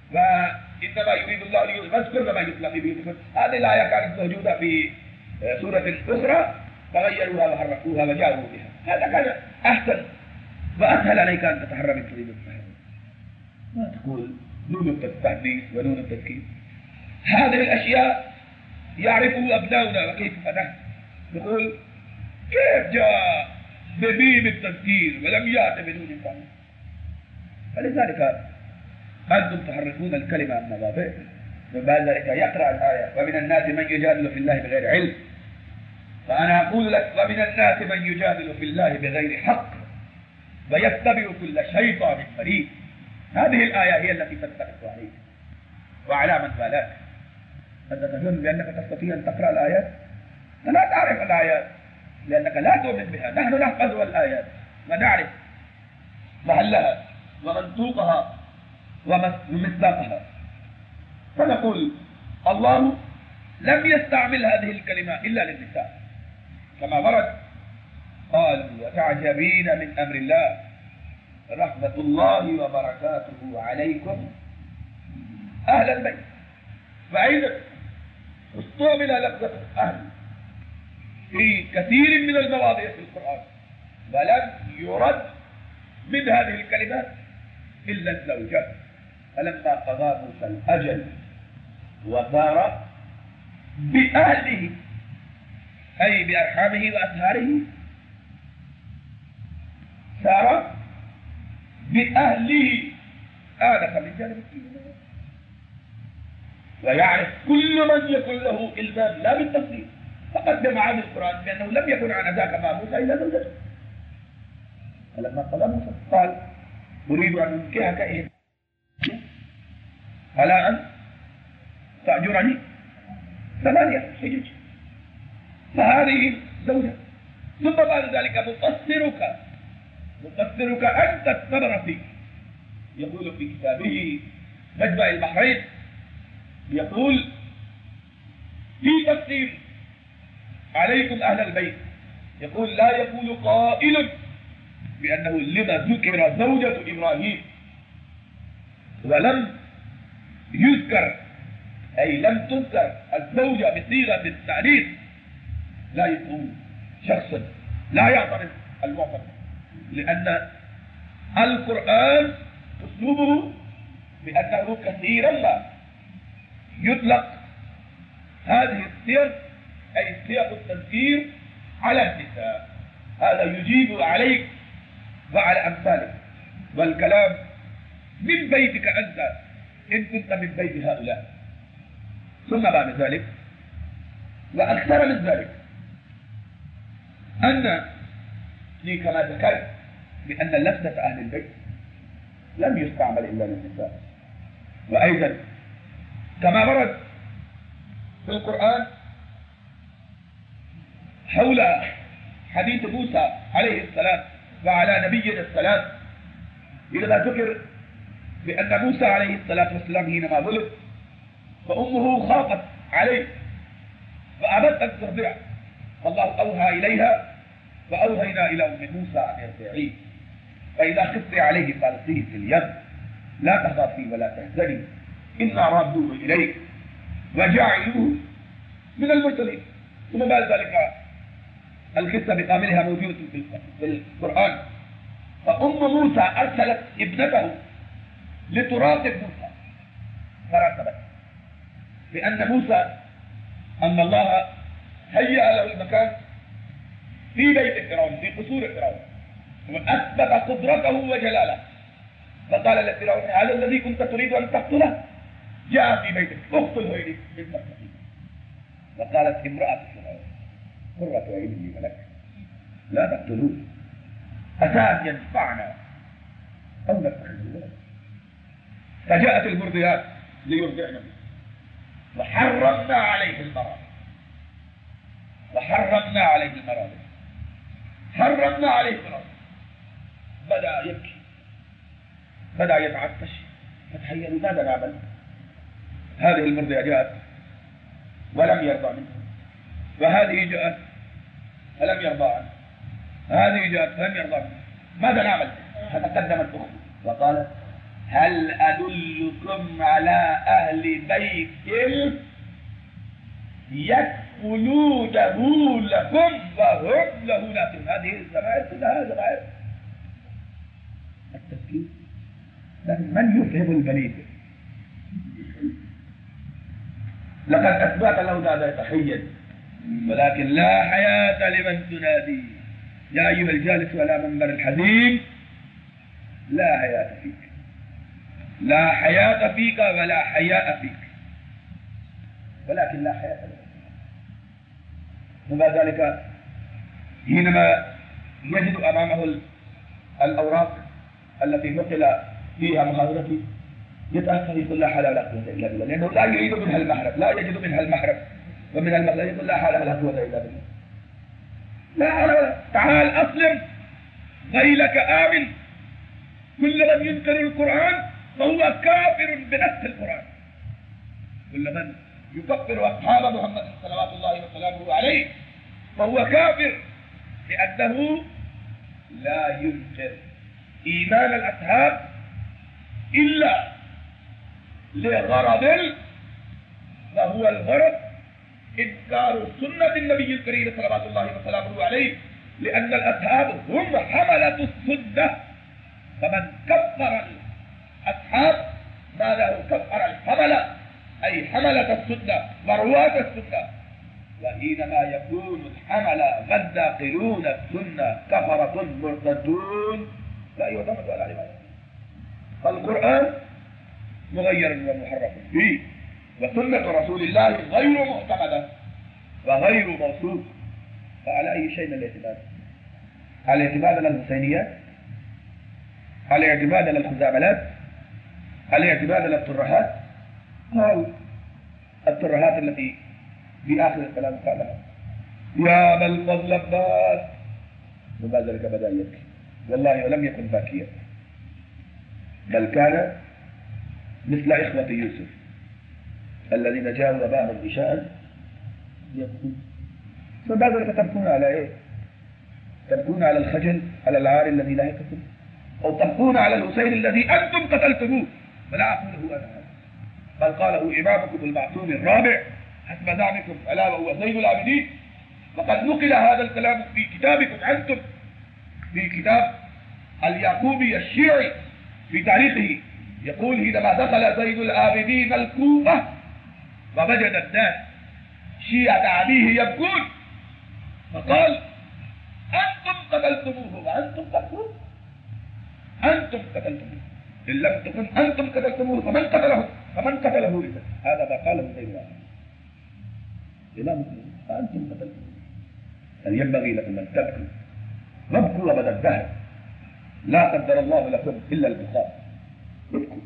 وإنما يريد الله ليذكر ما يتلى في بيوتكم. هذه الآية كانت موجودة في سورة أخرى فغيروها وحرفوها وجاءوا بها. هذا كان أحسن وأسهل عليك أن تتحرى من كلمة التحريم. ما تقول نون التأنيث ونون التذكير. هذه الأشياء يعرفه أبناؤنا وكيف نحن نقول كيف جاء بميم التذكير ولم يأت بنون التأنيث. فلذلك أنتم تحرفون الكلمة عن مواضعه. من بعد ذلك يقرأ الآية ومن الناس من يجادل في الله بغير علم. فأنا أقول لك ومن الناس من يجادل في الله بغير حق ويتبع كل شيطان مريد. هذه الآية هي التي تتفق عليك وعلى من والاك. أنت تظن بأنك تستطيع أن تقرأ الآيات؟ أنت لا تعرف الآيات لأنك لا تؤمن بها. نحن نحفظ الآيات ونعرف محلها ومنطوقها ومصداقها. فنقول الله لم يستعمل هذه الكلمة إلا للنساء كما ورد قال وتعجبين من أمر الله رحمة الله وبركاته عليكم أهل البيت. فأيضا استعمل لفظة أهل في كثير من المواضيع في القرآن ولم يرد من هذه الكلمات إلا الزوجة. فلما قضى موسى الأجل وسار بأهله أي بأرحامه وأسهاره سار بأهله آنف من جانب الدين. ويعرف كل من يكون له إلزام لا بالتفصيل فقد بمعاني القرآن بأنه لم يكن عن ذاك مع موسى إلا زوجته. فلما قضى موسى قال أريد أن أنكحك إيه على أن تأجرني 8 حجج. فهذه زوجة. ثم بعد ذلك مقصرك أنت الثمر فيك. يقول في كتابه مجمع البحرين يقول في تقسيم عليكم أهل البيت يقول لا يقول قائل بأنه لما ذكر زوجة إبراهيم ولم يذكر أي لم تذكر الزوجة بصيغة التأنيث لا يقول شخص لا يعترض المعترض لأن القرآن أسلوبه بأنه كثيرا ما يطلق هذه السير أي سياق التذكير على النساء. هذا يجيب عليك وعلى أمثالك والكلام من بيتك أنت إن كنت من بيت هؤلاء. ثم بعد ذلك وأكثر من ذلك أن كما ذكرت بأن لفظة أهل البيت لم يستعمل إلا للنساء. وأيضا كما ورد في القرآن حول حديث موسى عليه السلام وعلى نبينا السلام إذا ذكر بأن موسى عليه الصلاة والسلام حينما ولد فأمه خافت عليه وأبت أن ترضعه فالله أوحى إليها وأوحينا إلى أم موسى أن ارضعيه فإذا خفت عليه فألقيه في اليم لا تخافي ولا تحزني إنا رادوه إليك وجعلوه من المرسلين. ثم بعد ذلك القصة بكاملها موجودة في القرآن. فأم موسى أرسلت ابنته لتراقب موسى فراتبت بأن موسى أن الله هيأ له المكان في بيت فرعون في قصور فرعون وأثبت قدرته وجلاله. فقال لفرعون هذا الذي كنت تريد أن تقتله جاء في بيتك اقتله إليك بالمستقيم. فقالت امرأة فرعون قرة عين لي ولك لا تقتلوه عسى أن ينفعنا أو نتخذه ولدا. فجاءت المرضيات ليرضعن به وحرمنا عليه المرض بدأ يبكي بدأ يتعطش. فتخيلوا ماذا نعمل؟ هذه المرضية جاءت ولم يرضى منها وهذه جاءت فلم يرضى عنها هذه جاءت فلم يرضى منها. ماذا نعمل؟ فتقدمت أخته وقالت هل أدلكم على أهل بيت يكفلونه لكم وهم له ناصحون. هذه الزمائر كلها زمائر التسليم، لكن من يفهم البليد؟ لقد أثبت له هذا تحيا، ولكن لا حياة لمن تنادي. يا أيها الجالس على منبر الحزين، لا حياة فيك، لا حياة فيك ولا حياء فيك، ولكن لا حياة لك. وبعد ذلك حينما يجد أمامه الأوراق التي نقل فيها محاضرتي يتأثر يقول لا حول ولا قوة إلا بالله، لأنه لا يريد منها المحرم، لا يجد منها المحرم، ومن المخرج يقول لا حول ولا قوة إلا بالله. لا حول ولا، تعال أسلم غيلك آمن. كل من ينكر القرآن فهو كافر بنفس القرآن. كل من يكفر أصحاب محمد صلوات الله وسلامه عليه فهو كافر، لأنه لا ينكر إيمان الأصحاب إلا لغرض، وهو الغرض إنكار سنة النبي الكريم صلوات الله وسلامه عليه، لأن الأصحاب هم حملة السنة. فمن كفر الأصحاب ما له كفر الحملة، أي حملة السنة ورواة السنة. وحينما يكون الحملة والناقلون السنة كفرة مرتدون لا يعتمد على عباده. فالقرآن مغير ومحرف فيه، وسنة رسول الله غير معتمدة وغير موصوف. فعلى أي شيء من الاعتماد؟ على الاعتماد على الحسينيات، على الاعتماد على الخزعبلات، على الاعتماد على الترهات. قال الترهات التي في آخر الكلام قالها يا ما الفضل عباس، وبعد ذلك بدأ يبكي، والله ولم يكن باكيا، بل كان مثل إخوة يوسف الذين جاءوا أباهم عشاء يبكون. فبعد ذلك تبكون على إيه؟ تبكون على الخجل، على العار الذي لا يكفل، أو تبكون على الحسين الذي أنتم قتلتموه. ولا أقوله أنا هذا، بل قاله إمامكم المعصوم الرابع حسب زعمكم ألا وهو زين العابدين. وقد نقل هذا الكلام في كتابكم أنتم، في كتاب اليعقوبي الشيعي في تاريخه، يقول حينما دخل زين العابدين الكوفة ووجد الناس شيعة أبيه يبكون، فقال أنتم قتلتموه وأنتم تبكون، أنتم قتلتموه، إن لم تكن أنتم قتلتموه فمن قتله؟ إذا هذا ما قاله زين العابدين إمام مسلم، فأنتم قتلتموه. أن ينبغي لكم أن تبكوا، وابكوا أبد الدهر، لا قدر الله لكم إلا البكاء، ابكوا.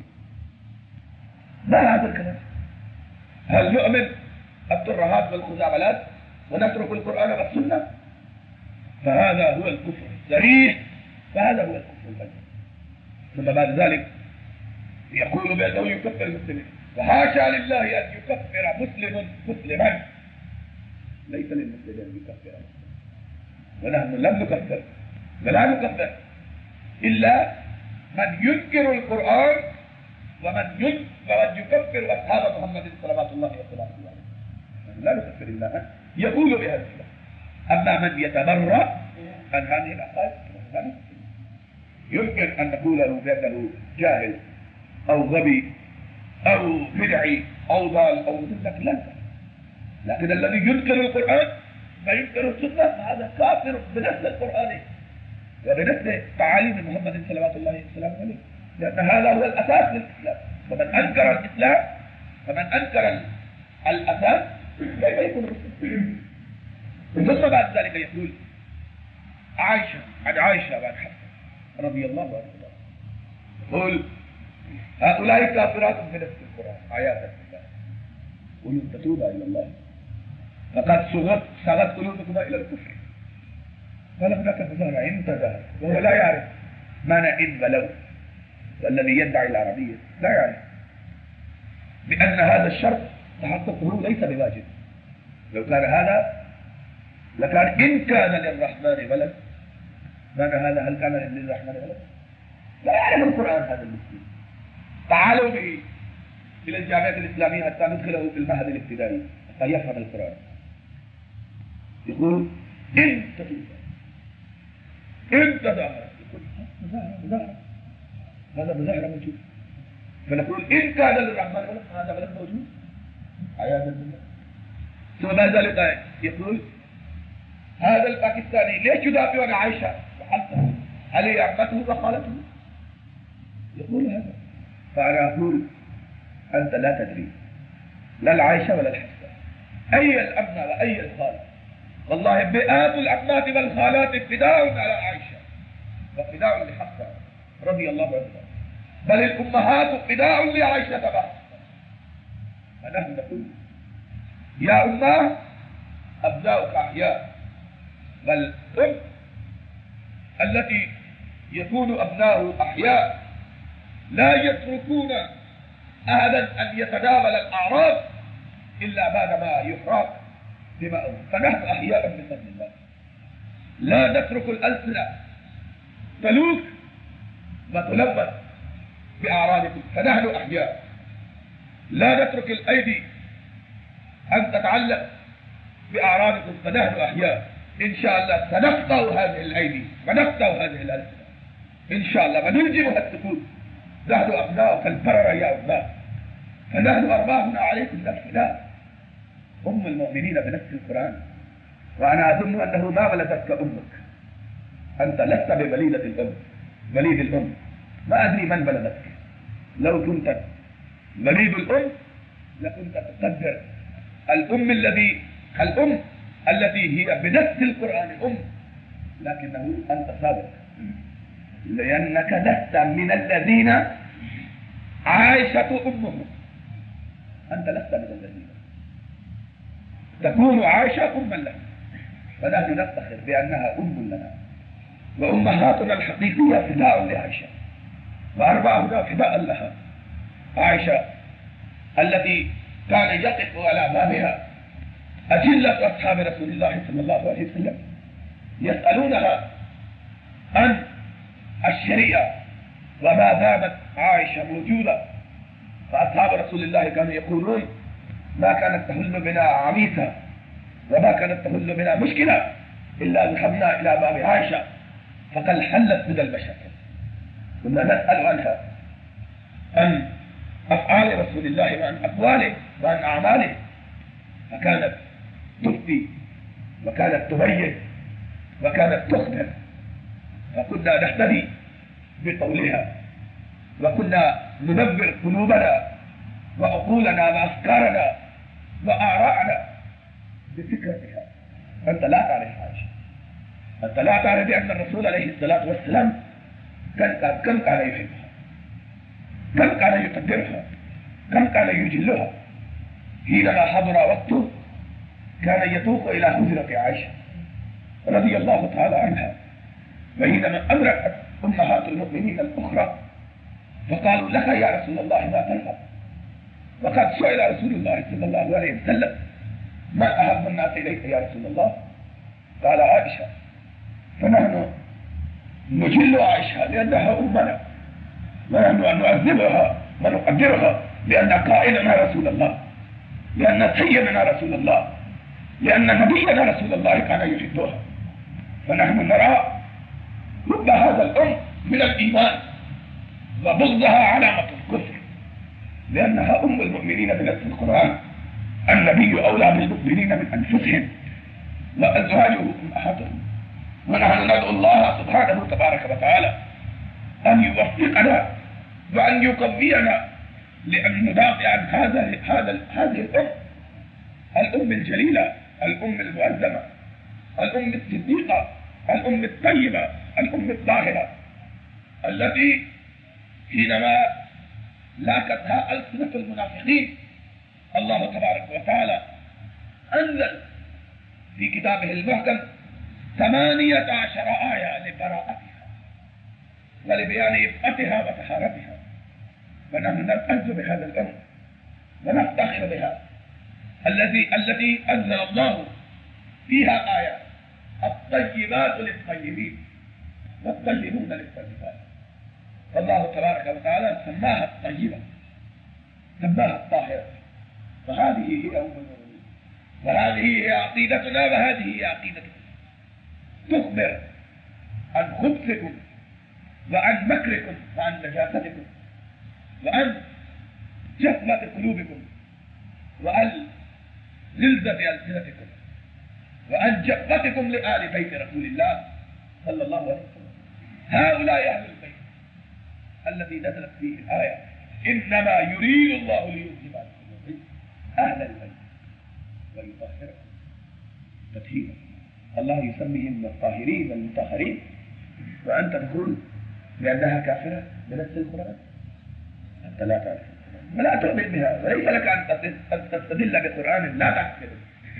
ما هذا الكلام؟ هل نؤمن الترهات والخزعبلات ونترك القرآن والسنة؟ فهذا هو الكفر الصريح، فهذا هو الكفر البين. ثم بعد ذلك يقول بأنه يكفر المسلمين، وحاشا لله أن يكفر مسلم مسلما، ليس للمسلم أن يكفر مسلم، ونحن لم نكفر ولا نكفر إلا من ينكر القرآن ومن يكفر أصحاب محمد صلوات الله وسلامه عليه. لا نكفر إلا من يقول بهذا الكلام. أما من يتبرأ عن هذه العقائد يمكن أن نقول له بأنه جاهل أو غبي أو بدعي أو ضال أو مذلك، لكن الذي ينكر القرآن وينكر السنة هذا كافر بنفس القرآن وبنفس تعاليم محمد صلوات الله وسلامه عليه، لأن هذا هو الأساس للإسلام. فمن أنكر الإسلام، فمن أنكر الأساس كيف يكون مسلم؟ ثم بعد ذلك يقول عن عائشة وعن حفصة رضي الله عنها، يقول هؤلاء كافرات بنفس القرآن عياذا بالله، قلوا تتوبا إلى الله فقد صغت قلوبكما إلى الكفر. فلم نكن ظهر انتظر وهو لا يعرف معنى إن ولو، والذي يدعي العربية لا يعرف بأن هذا الشرط تحققه ليس بواجب. لو كان هذا لكان إن كان للرحمن ولد، معنى هذا هل كان للرحمن ولد؟ لا يعرف القرآن هذا المسلم، تعالوا به إلى الجامعة الإسلامية حتى ندخله في المعهد الابتدائي حتى يفهم القرآن. يقول أنت ظاهر، يقول مظاهرة، هذا مظاهرة موجود. فنقول إن كان للرحمن ولد هذا ولد موجود عياذا بالله. ثم بعد ذلك يقول هذا الباكستاني ليش يدافع عن عائشة وحالته؟ هل هي عمته وخالته؟ يقول هذا. فأنا أقول أنت لا تدري لا العائشة ولا الحفصة أي الأبناء وأي الخالة. والله مئات العمات والخالات فداء على عائشة وفداء لحفصة رضي الله عنها، بل الأمهات فداء لعائشة بعد. فنحن نقول يا أماه أبناؤك أحياء، والأم التي يكون أبناؤه أحياء لا يتركون أحدا أن يتداول الأعراض إلا بعدما يحرق دماؤه. فنحن أحياء بفضل الله، لا نترك الألسنة تلوك وتلبس بأعراضكم، فنحن أحياء. لا نترك الأيدي أن تتعلق بأعراضكم، فنحن أحياء. إن شاء الله سنقطع هذه الأيدي ونقطع هذه الألسنة إن شاء الله ونلجمها السكوت. نحن أبناء كالبررة يا أبناء، فنحن أرواحنا عليكم الفداء. أم المؤمنين بنفس القرآن، وأنا أظن أنه ما ولدتك أمك، أنت لست بوليدة الأم، وليد الأم. ما أدري من ولدتك، لو كنت وليد الأم لكنت تقدر الأم التي هي بنفس القرآن أم، لكنه أنت صادق لأنك لست من الذين عائشة أمهم. أنت لست من الذين تكون عائشة أما لنا، فنحن نفتخر بأنها أم لنا، وأمهاتنا الحقيقية فداء لعائشة، وأربعنا فداء لها. عائشة التي كان يقف على بابها أجلة أصحاب رسول الله صلى الله عليه وسلم يسألونها عن الشريعة، وما دامت عائشة موجودة فأصحاب رسول الله كانوا يقولون ما كانت تحل بنا عميسة وما كانت تحل بنا مشكلة إلا ذهبنا إلى باب عائشة فقد حلت من المشاكل. كنا نسأل عنها عن أفعال رسول الله وعن أقواله وعن أعماله، فكانت تفتي وكانت تبين وكانت تخبر، فكنا نهتدي بقولها، وكنا ندبر قلوبنا وعقولنا وأفكارنا وآراءنا بفكرتها. أنت لا تعرف عائشة، أنت لا تعرف بأن الرسول عليه الصلاة والسلام كم كان يحبها، كم كان يقدرها، كم كان يجلها. حينما حضر وقته كان يطوف إلى حجرة عائشة رضي الله تعالى عنها، وحينما أدركت أمهات المؤمنين الأخرى فقالوا لك يا رسول الله ما ترغب، وقد سئل رسول الله صلى الله عليه وسلم ما أحب الناس إليك يا رسول الله؟ قال عائشة. فنحن نجل عائشة لأنها أمنا، ونحن نعذبها ونقدرها لأن قائدنا رسول الله، لأن سيدنا رسول الله، لأن نبينا رسول الله كان يحبها. فنحن نرى حب هذا الأم من الإيمان وبغضها علامة الكفر، لأنها أم المؤمنين بنفس القرآن. النبي أولى بالمؤمنين من أنفسهم وأزواجه أمهاتهم. ونحن ندعو الله سبحانه تبارك وتعالى أن يوفقنا وأن يقوينا لأن ندافع عن هذه الأم الجليلة، الأم المعظمة، الأم الصديقة، الأم الطيبة، الأم الطاهرة، التي حينما لاقتها ألسنة المنافقين الله تبارك وتعالى أنزل في كتابه المحكم 18 آية لبراءتها ولبيان إبقتها وطهارتها. فنحن نعتز بهذا الأمر ونفتخر بها، التي أنزل الله فيها آية الطيبات للطيبين والطيبون للطيبات. فالله تبارك وتعالى سماها الطيبة، سماها الطاهرة. فهذه هي أم المؤمنين، وهذه هي عقيدتنا، وهذه هي عقيدتكم. تخبر عن خبثكم وعن مكركم وعن نجاستكم وعن جهمة قلوبكم وعن زلزة ألسنتكم وعن جفتكم لآل بيت رسول الله صلى الله عليه وسلم. هؤلاء أهل البيت الذي نزلت فيه الآية إنما يريد الله ليذهب عنكم أهل البيت ويطهركم تطهيرا. الله يسميهم الطاهرين والمطهرين، وأنت تقول بأنها كافرة بنفس القرآن. أنت لا تعرف ولا تؤمن بها، وليس لك أن تستدل بقرآن لا تعقله.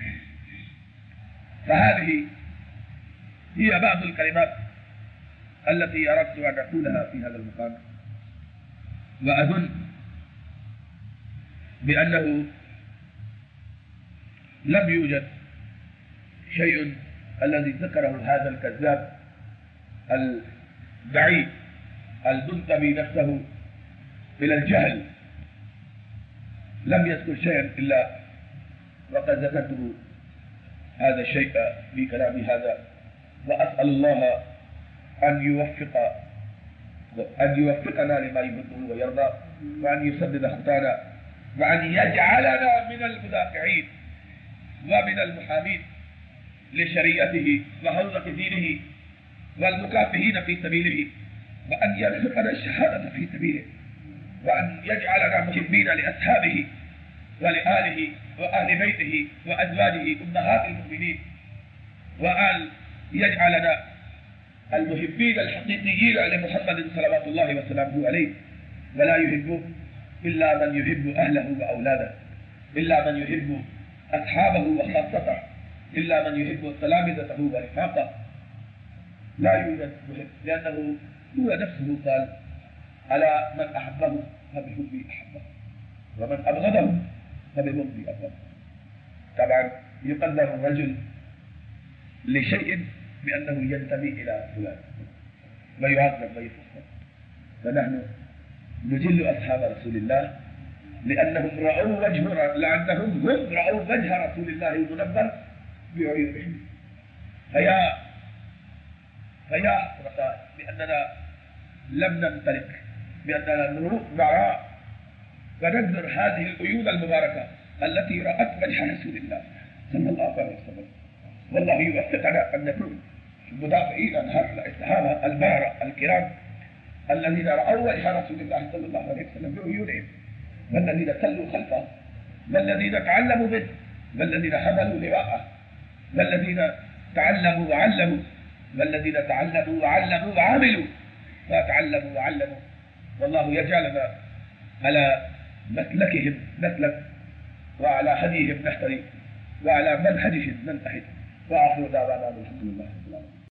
فهذه هي بعض الكلمات التي أردت أن أقولها في هذا المقام، وأظن بأنه لم يوجد شيء الذي ذكره هذا الكذاب البعيد المنتمي نفسه إلى الجهل، لم يذكر شيئا إلا وقد ذكرته هذا الشيء في كلامي هذا. وأسأل الله أن يوفقنا لما يحبه ويرضى، وأن يسدد خطانا، وأن يجعلنا من المدافعين ومن المحامين لشريعته وحوزة دينه والمكافحين في سبيله، وأن يرزقنا الشهادة في سبيله، وأن يجعلنا محبين لأصحابه ولآله وأهل بيته وأزواجه أمهات المؤمنين، وأن يجعلنا المحبين الحقيقيين لمحمد صلوات الله وسلامه عليه، ولا يحب إلا من يحب أهله وأولاده، إلا من يحب أصحابه وخاصته، إلا من يحب تلامذته ورفاقه. لا يوجد محب، لأنه هو نفسه قال على من أحبه فبحبي أحبه، ومن أبغضه فببغضي أبغضه. طبعا يقدر الرجل لشيء بأنه ينتمي إلى فلان ويعظم ويفخر. فنحن نجل أصحاب رسول الله لأنهم رأوا لأنهم رأوا وجه رسول الله المنبر بعيونهم. فيا حسرة بأننا لم نمتلك، بأننا نروح وراء وننظر هذه العيون المباركة التي رأت وجه رسول الله صلى الله عليه وسلم. والله يوفقنا أن نكون مدافعين عن هؤلاء الصحابة البارة الكرام الذين رأوا وجه رسول الله صلى الله عليه وسلم بعيونهم، والذين سلوا خلفه، والذين تعلموا منه، والذين حملوا لواءه، والذين تعلموا وعلموا، والذين تعلموا وعلموا وعملوا ما تعلموا وعلموا. والله يجعلنا على مسلكهم نسلك، وعلى هديهم نهتدي، وعلى منهجهم ننتهج. وآخر دعوانا الحمد لله رب العالمين.